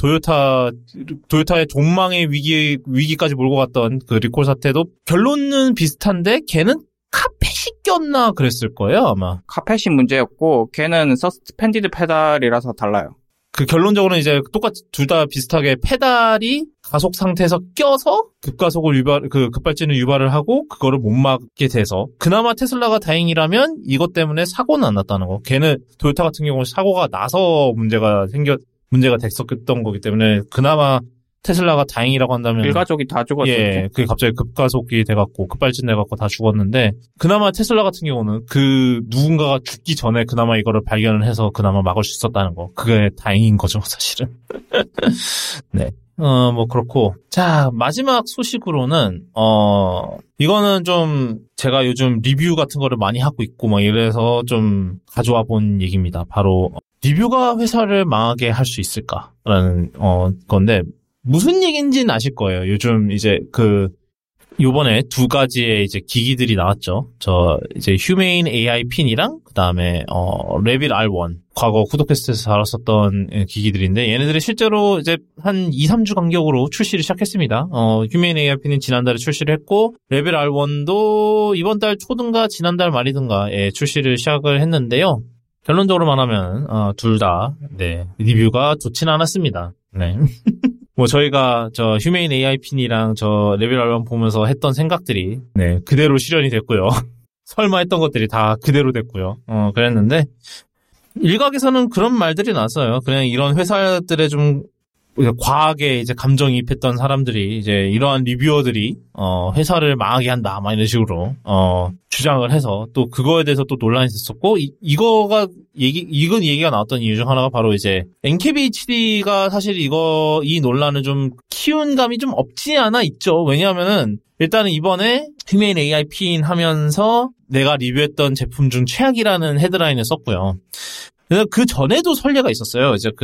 도요타의 종망의 위기까지 몰고 갔던 그 리콜 사태도 결론은 비슷한데, 걔는 카펫이 꼈나 그랬을 거예요, 아마. 카펫이 문제였고, 걔는 서스펜디드 페달이라서 달라요. 그 결론적으로는 이제 똑같이 둘 다 비슷하게 페달이 가속 상태에서 껴서 급발진을 유발을 하고 그거를 못 막게 돼서 그나마 테슬라가 다행이라면 이것 때문에 사고는 안 났다는 거. 걔는 토요타 같은 경우는 사고가 나서 문제가 됐었던 거기 때문에 그나마 테슬라가 다행이라고 한다면 일가족이 다 죽었죠. 예, 그게 갑자기 급가속이 돼갖고 급발진 돼갖고 다 죽었는데 그나마 테슬라 같은 경우는 그 누군가가 죽기 전에 그나마 이거를 발견을 해서 그나마 막을 수 있었다는 거. 그게 다행인 거죠, 사실은. 네. 뭐 그렇고 자 마지막 소식으로는 이거는 좀 제가 요즘 리뷰 같은 거를 많이 하고 있고 막 이래서 좀 가져와 본 얘기입니다. 바로 리뷰가 회사를 망하게 할 수 있을까라는 건데. 무슨 얘기인지는 아실 거예요. 요즘 이제 요번에 두 가지의 이제 기기들이 나왔죠. 이제 휴메인 AI 핀이랑 그다음에 레빗 R1. 과거 구독캐스트에서 다뤘었던 기기들인데 얘네들이 실제로 이제 한 2-3주 간격으로 출시를 시작했습니다. 휴메인 AI 핀은 지난달에 출시를 했고 레빗 R1도 이번 달 초든가 지난달 말이든가 출시를 시작을 했는데요. 결론적으로 말하면 둘 다 리뷰가 좋진 않았습니다. 네. 뭐 저희가 휴메인 AI 핀이랑 레벨 R1 보면서 했던 생각들이 그대로 실현이 됐고요. 설마 했던 것들이 다 그대로 됐고요. 그랬는데 일각에서는 그런 말들이 나왔어요. 그냥 이런 회사들의 좀 과하게 이제 감정이입했던 사람들이 이제 이러한 리뷰어들이 회사를 망하게 한다 막 이런 식으로 주장을 해서 또 그거에 대해서 또 논란이 됐었고 이건 얘기가 나왔던 이유 중 하나가 바로 이제 NKBHD가 사실 이 논란을 좀 키운 감이 좀 없지 않아 있죠. 왜냐하면은 일단은 이번에 휴메인 AI 핀 하면서 내가 리뷰했던 제품 중 최악이라는 헤드라인을 썼고요. 그래서 그 전에도 선례가 있었어요. 이제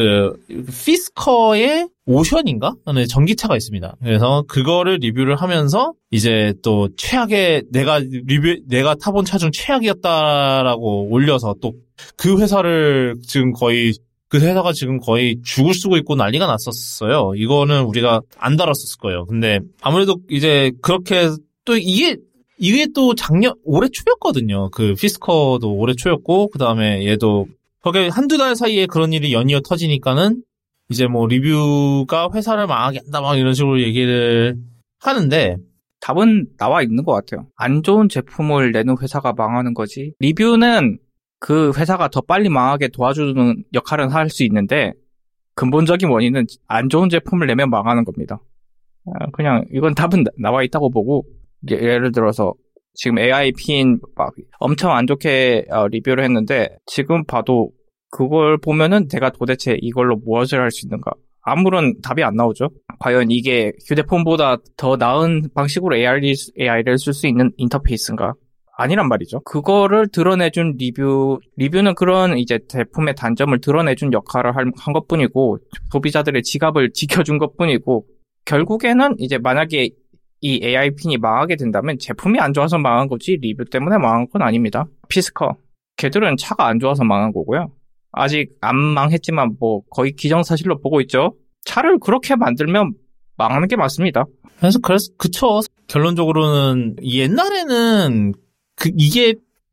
피스커의 오션인가? 하는 전기차가 있습니다. 그래서 그거를 리뷰를 하면서 이제 또 최악의 내가 타본 차 중 최악이었다라고 올려서 또 그 회사를 그 회사가 지금 거의 죽을 쓰고 있고 난리가 났었어요. 이거는 우리가 안 다뤘었을 거예요. 근데 아무래도 이제 그렇게 또 이게 또 올해 초였거든요. 그 피스커도 올해 초였고 그 다음에 얘도 거기 한두 달 사이에 그런 일이 연이어 터지니까는 이제 뭐 리뷰가 회사를 망하게 한다 막 이런 식으로 얘기를 하는데 답은 나와 있는 것 같아요. 안 좋은 제품을 내는 회사가 망하는 거지. 리뷰는 그 회사가 더 빨리 망하게 도와주는 역할은 할 수 있는데 근본적인 원인은 안 좋은 제품을 내면 망하는 겁니다. 그냥 이건 답은 나와 있다고 보고 예를 들어서 지금 AI 핀 막 엄청 안 좋게 리뷰를 했는데 지금 봐도 그걸 보면은 내가 도대체 이걸로 무엇을 할 수 있는가? 아무런 답이 안 나오죠. 과연 이게 휴대폰보다 더 나은 방식으로 AI를 쓸 수 있는 인터페이스인가? 아니란 말이죠. 그거를 드러내준 리뷰는 그런 이제 제품의 단점을 드러내준 역할을 한 것뿐이고 소비자들의 지갑을 지켜준 것뿐이고 결국에는 이제 만약에 이 AI 핀이 망하게 된다면 제품이 안 좋아서 망한 거지 리뷰 때문에 망한 건 아닙니다. 피스커 걔들은 차가 안 좋아서 망한 거고요. 아직 안 망했지만 뭐 거의 기정사실로 보고 있죠. 차를 그렇게 만들면 망하는 게 맞습니다. 그래서 그쵸. 결론적으로는 옛날에는 이게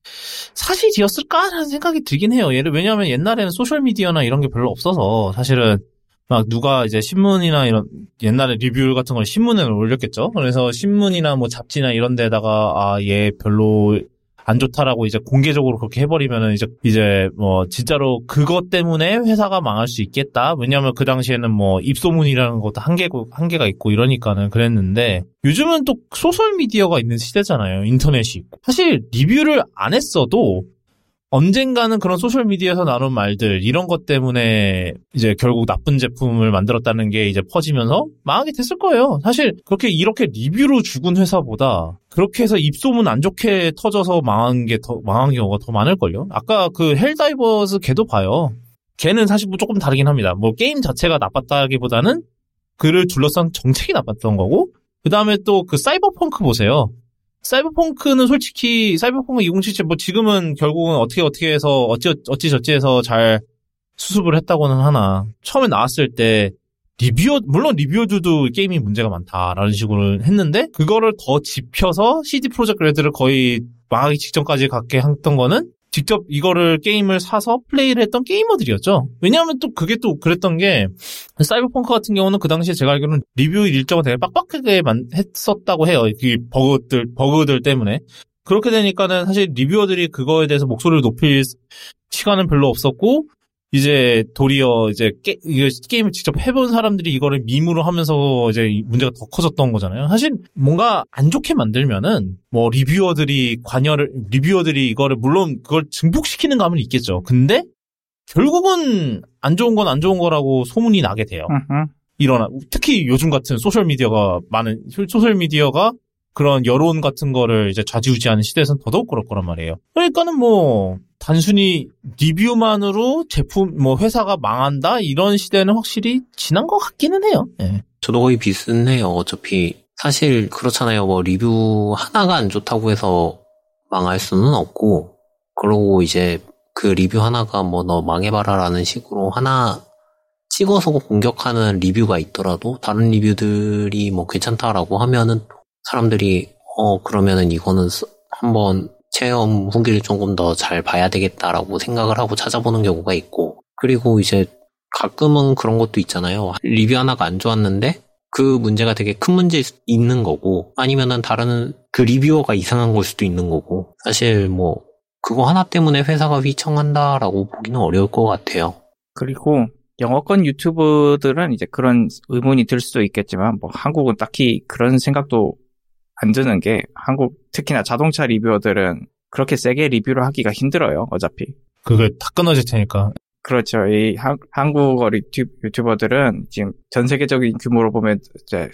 사실이었을까라는 생각이 들긴 해요. 왜냐하면 옛날에는 소셜미디어나 이런 게 별로 없어서 사실은 막 누가 이제 신문이나 이런 옛날에 리뷰 같은 걸 신문에 올렸겠죠. 그래서 신문이나 뭐 잡지나 이런 데다가 얘 별로 안 좋다라고 이제 공개적으로 그렇게 해버리면은 이제 뭐 진짜로 그것 때문에 회사가 망할 수 있겠다. 왜냐하면 그 당시에는 뭐 입소문이라는 것도 한계가 있고 이러니까는 그랬는데 요즘은 또 소셜 미디어가 있는 시대잖아요. 인터넷이 있고 사실 리뷰를 안 했어도 언젠가는 그런 소셜미디어에서 나온 말들, 이런 것 때문에 이제 결국 나쁜 제품을 만들었다는 게 이제 퍼지면서 망하게 됐을 거예요. 사실 이렇게 리뷰로 죽은 회사보다 그렇게 해서 입소문 안 좋게 터져서 망한 경우가 더 많을걸요. 아까 그 헬다이버스 걔도 봐요. 걔는 사실 뭐 조금 다르긴 합니다. 뭐 게임 자체가 나빴다기보다는 그를 둘러싼 정책이 나빴던 거고, 그 다음에 또 그 사이버펑크 보세요. 사이버펑크는 솔직히 사이버펑크 2077 뭐 지금은 결국은 어떻게 해서 어찌저찌 해서 잘 수습을 했다고는 하나, 처음에 나왔을 때 물론 리뷰어들도 게임이 문제가 많다라는 식으로 했는데, 그거를 더 짚혀서 CD 프로젝트 레드를 거의 망하기 직전까지 갖게 했던 거는 직접 이거를 게임을 사서 플레이를 했던 게이머들이었죠. 왜냐하면 또 그게 또 그랬던 게, 사이버펑크 같은 경우는 그 당시에 제가 알기로는 리뷰 일정을 되게 빡빡하게 했었다고 해요. 이 버그들 때문에. 그렇게 되니까는 사실 리뷰어들이 그거에 대해서 목소리를 높일 시간은 별로 없었고, 이제 도리어 이제 게임을 직접 해본 사람들이 이거를 밈으로 하면서 이제 문제가 더 커졌던 거잖아요. 사실 뭔가 안 좋게 만들면은 뭐 리뷰어들이 이거를 물론 그걸 증폭시키는 감은 있겠죠. 근데 결국은 안 좋은 건 안 좋은 거라고 소문이 나게 돼요. 특히 요즘 같은 소셜미디어가 그런 여론 같은 거를 이제 좌지우지하는 시대에서는 더더욱 그럴 거란 말이에요. 그러니까는 뭐 단순히 리뷰만으로 회사가 망한다 이런 시대는 확실히 지난 것 같기는 해요. 네. 저도 거의 비슷해요. 어차피 사실 그렇잖아요. 뭐 리뷰 하나가 안 좋다고 해서 망할 수는 없고, 그러고 이제 그 리뷰 하나가 뭐 너 망해봐라라는 식으로 하나 찍어서 공격하는 리뷰가 있더라도 다른 리뷰들이 뭐 괜찮다라고 하면은 사람들이 그러면은 이거는 한번 체험 후기를 조금 더 잘 봐야 되겠다라고 생각을 하고 찾아보는 경우가 있고, 그리고 이제 가끔은 그런 것도 있잖아요. 리뷰 하나가 안 좋았는데 그 문제가 되게 큰 문제 있는 거고, 아니면은 다른 그 리뷰어가 이상한 걸 수도 있는 거고, 사실 뭐 그거 하나 때문에 회사가 휘청한다라고 보기는 어려울 것 같아요. 그리고 영어권 유튜브들은 이제 그런 의문이 들 수도 있겠지만, 뭐 한국은 딱히 그런 생각도 안 드는 게, 한국 특히나 자동차 리뷰어들은 그렇게 세게 리뷰를 하기가 힘들어요. 어차피 그걸 다 끊어질 테니까. 그렇죠. 이 한국어 유튜버들은 지금 전 세계적인 규모로 보면 이제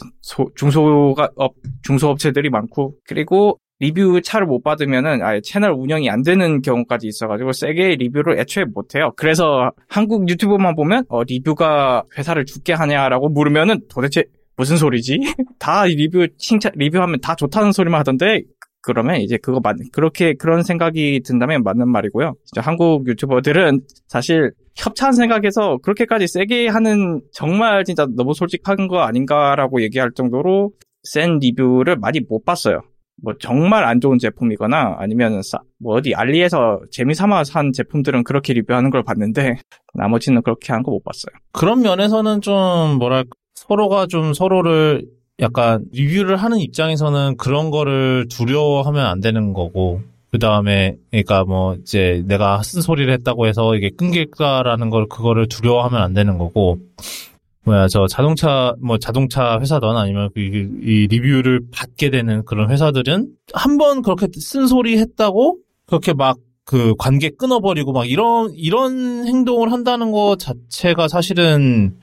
중소업체들이 많고, 그리고 리뷰 차를 못 받으면은 아예 채널 운영이 안 되는 경우까지 있어가지고 세게 리뷰를 애초에 못 해요. 그래서 한국 유튜버만 보면 리뷰가 회사를 죽게 하냐라고 물으면은 도대체 무슨 소리지? 다 리뷰하면 다 좋다는 소리만 하던데, 그러면 이제 그런 생각이 든다면 맞는 말이고요. 진짜 한국 유튜버들은 사실 협찬 생각해서 그렇게까지 세게 하는, 정말 진짜 너무 솔직한 거 아닌가라고 얘기할 정도로 센 리뷰를 많이 못 봤어요. 뭐 정말 안 좋은 제품이거나 아니면 뭐 어디 알리에서 재미삼아 산 제품들은 그렇게 리뷰하는 걸 봤는데, 나머지는 그렇게 하는 거 못 봤어요. 그런 면에서는 좀 서로가 좀 서로를 약간 리뷰를 하는 입장에서는 그런 거를 두려워하면 안 되는 거고, 그 다음에 그러니까 뭐 이제 내가 쓴소리를 했다고 해서 이게 끊길까라는 그거를 두려워하면 안 되는 거고, 자동차 회사든 아니면 이 리뷰를 받게 되는 그런 회사들은 한번 그렇게 쓴소리 했다고 그렇게 막 그 관계 끊어버리고 막 이런 행동을 한다는 거 자체가 사실은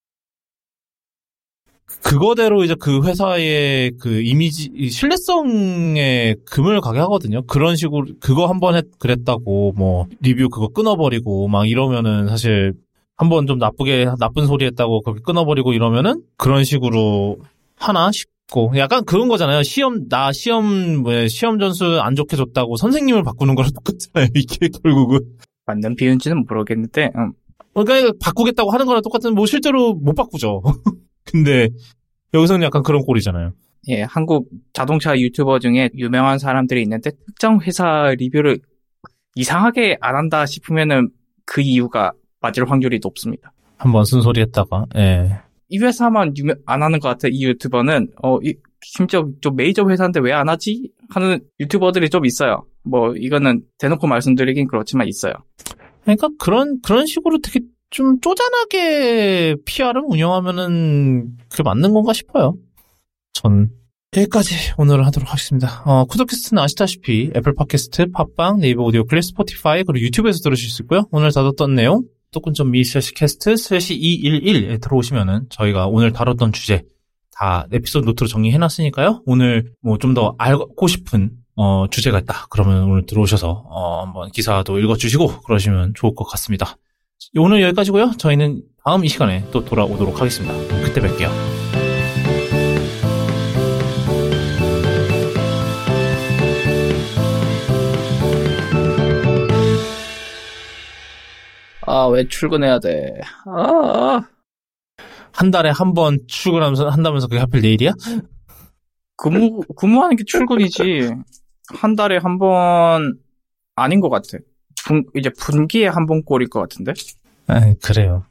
그거대로 이제 그 회사의 그 이미지, 신뢰성에 금을 가게 하거든요. 그런 식으로, 그거 한번 그랬다고, 뭐, 리뷰 그거 끊어버리고, 막 이러면은 사실, 한번 좀 나쁜 소리 했다고 그렇게 끊어버리고 이러면은, 그런 식으로 하나 싶고, 약간 그런 거잖아요. 시험 점수 안 좋게 줬다고 선생님을 바꾸는 거랑 똑같잖아요. 이게 결국은. 맞는 비유인지는 모르겠는데, 그러니까 바꾸겠다고 하는 거랑 똑같은, 뭐 실제로 못 바꾸죠. 근데 여기서는 약간 그런 꼴이잖아요. 예, 한국 자동차 유튜버 중에 유명한 사람들이 있는데 특정 회사 리뷰를 이상하게 안 한다 싶으면은 그 이유가 맞을 확률이 높습니다. 한번 쓴소리 했다가, 예. 이 회사만 안 하는 것 같아. 이 유튜버는 심지어 좀 메이저 회사인데 왜 안 하지? 하는 유튜버들이 좀 있어요. 뭐 이거는 대놓고 말씀드리긴 그렇지만 있어요. 그러니까 그런 식으로 되게 좀 쪼잔하게 PR을 운영하면은 그게 맞는 건가 싶어요. 전. 여기까지 오늘 하도록 하겠습니다. 쿠더캐스트는 아시다시피 애플 팟캐스트, 팟빵, 네이버 오디오 클립, 스포티파이, 그리고 유튜브에서 들으실 수 있고요. 오늘 다뤘던 내용 토큰.me/cast/211에 들어오시면은 저희가 오늘 다뤘던 주제 다 에피소드 노트로 정리해놨으니까요. 오늘 뭐 좀 더 알고 싶은 주제가 있다. 그러면 오늘 들어오셔서 한번 기사도 읽어주시고 그러시면 좋을 것 같습니다. 오늘 여기까지고요. 저희는 다음 이 시간에 또 돌아오도록 하겠습니다. 그때 뵐게요. 왜 출근해야 돼? 한 달에 한 번 출근하면서 한다면서 그게 하필 내일이야? 근무하는 게 출근이지. 한 달에 한 번 아닌 것 같아. 이제 분기에 한 번 꼴일 것 같은데? 그래요.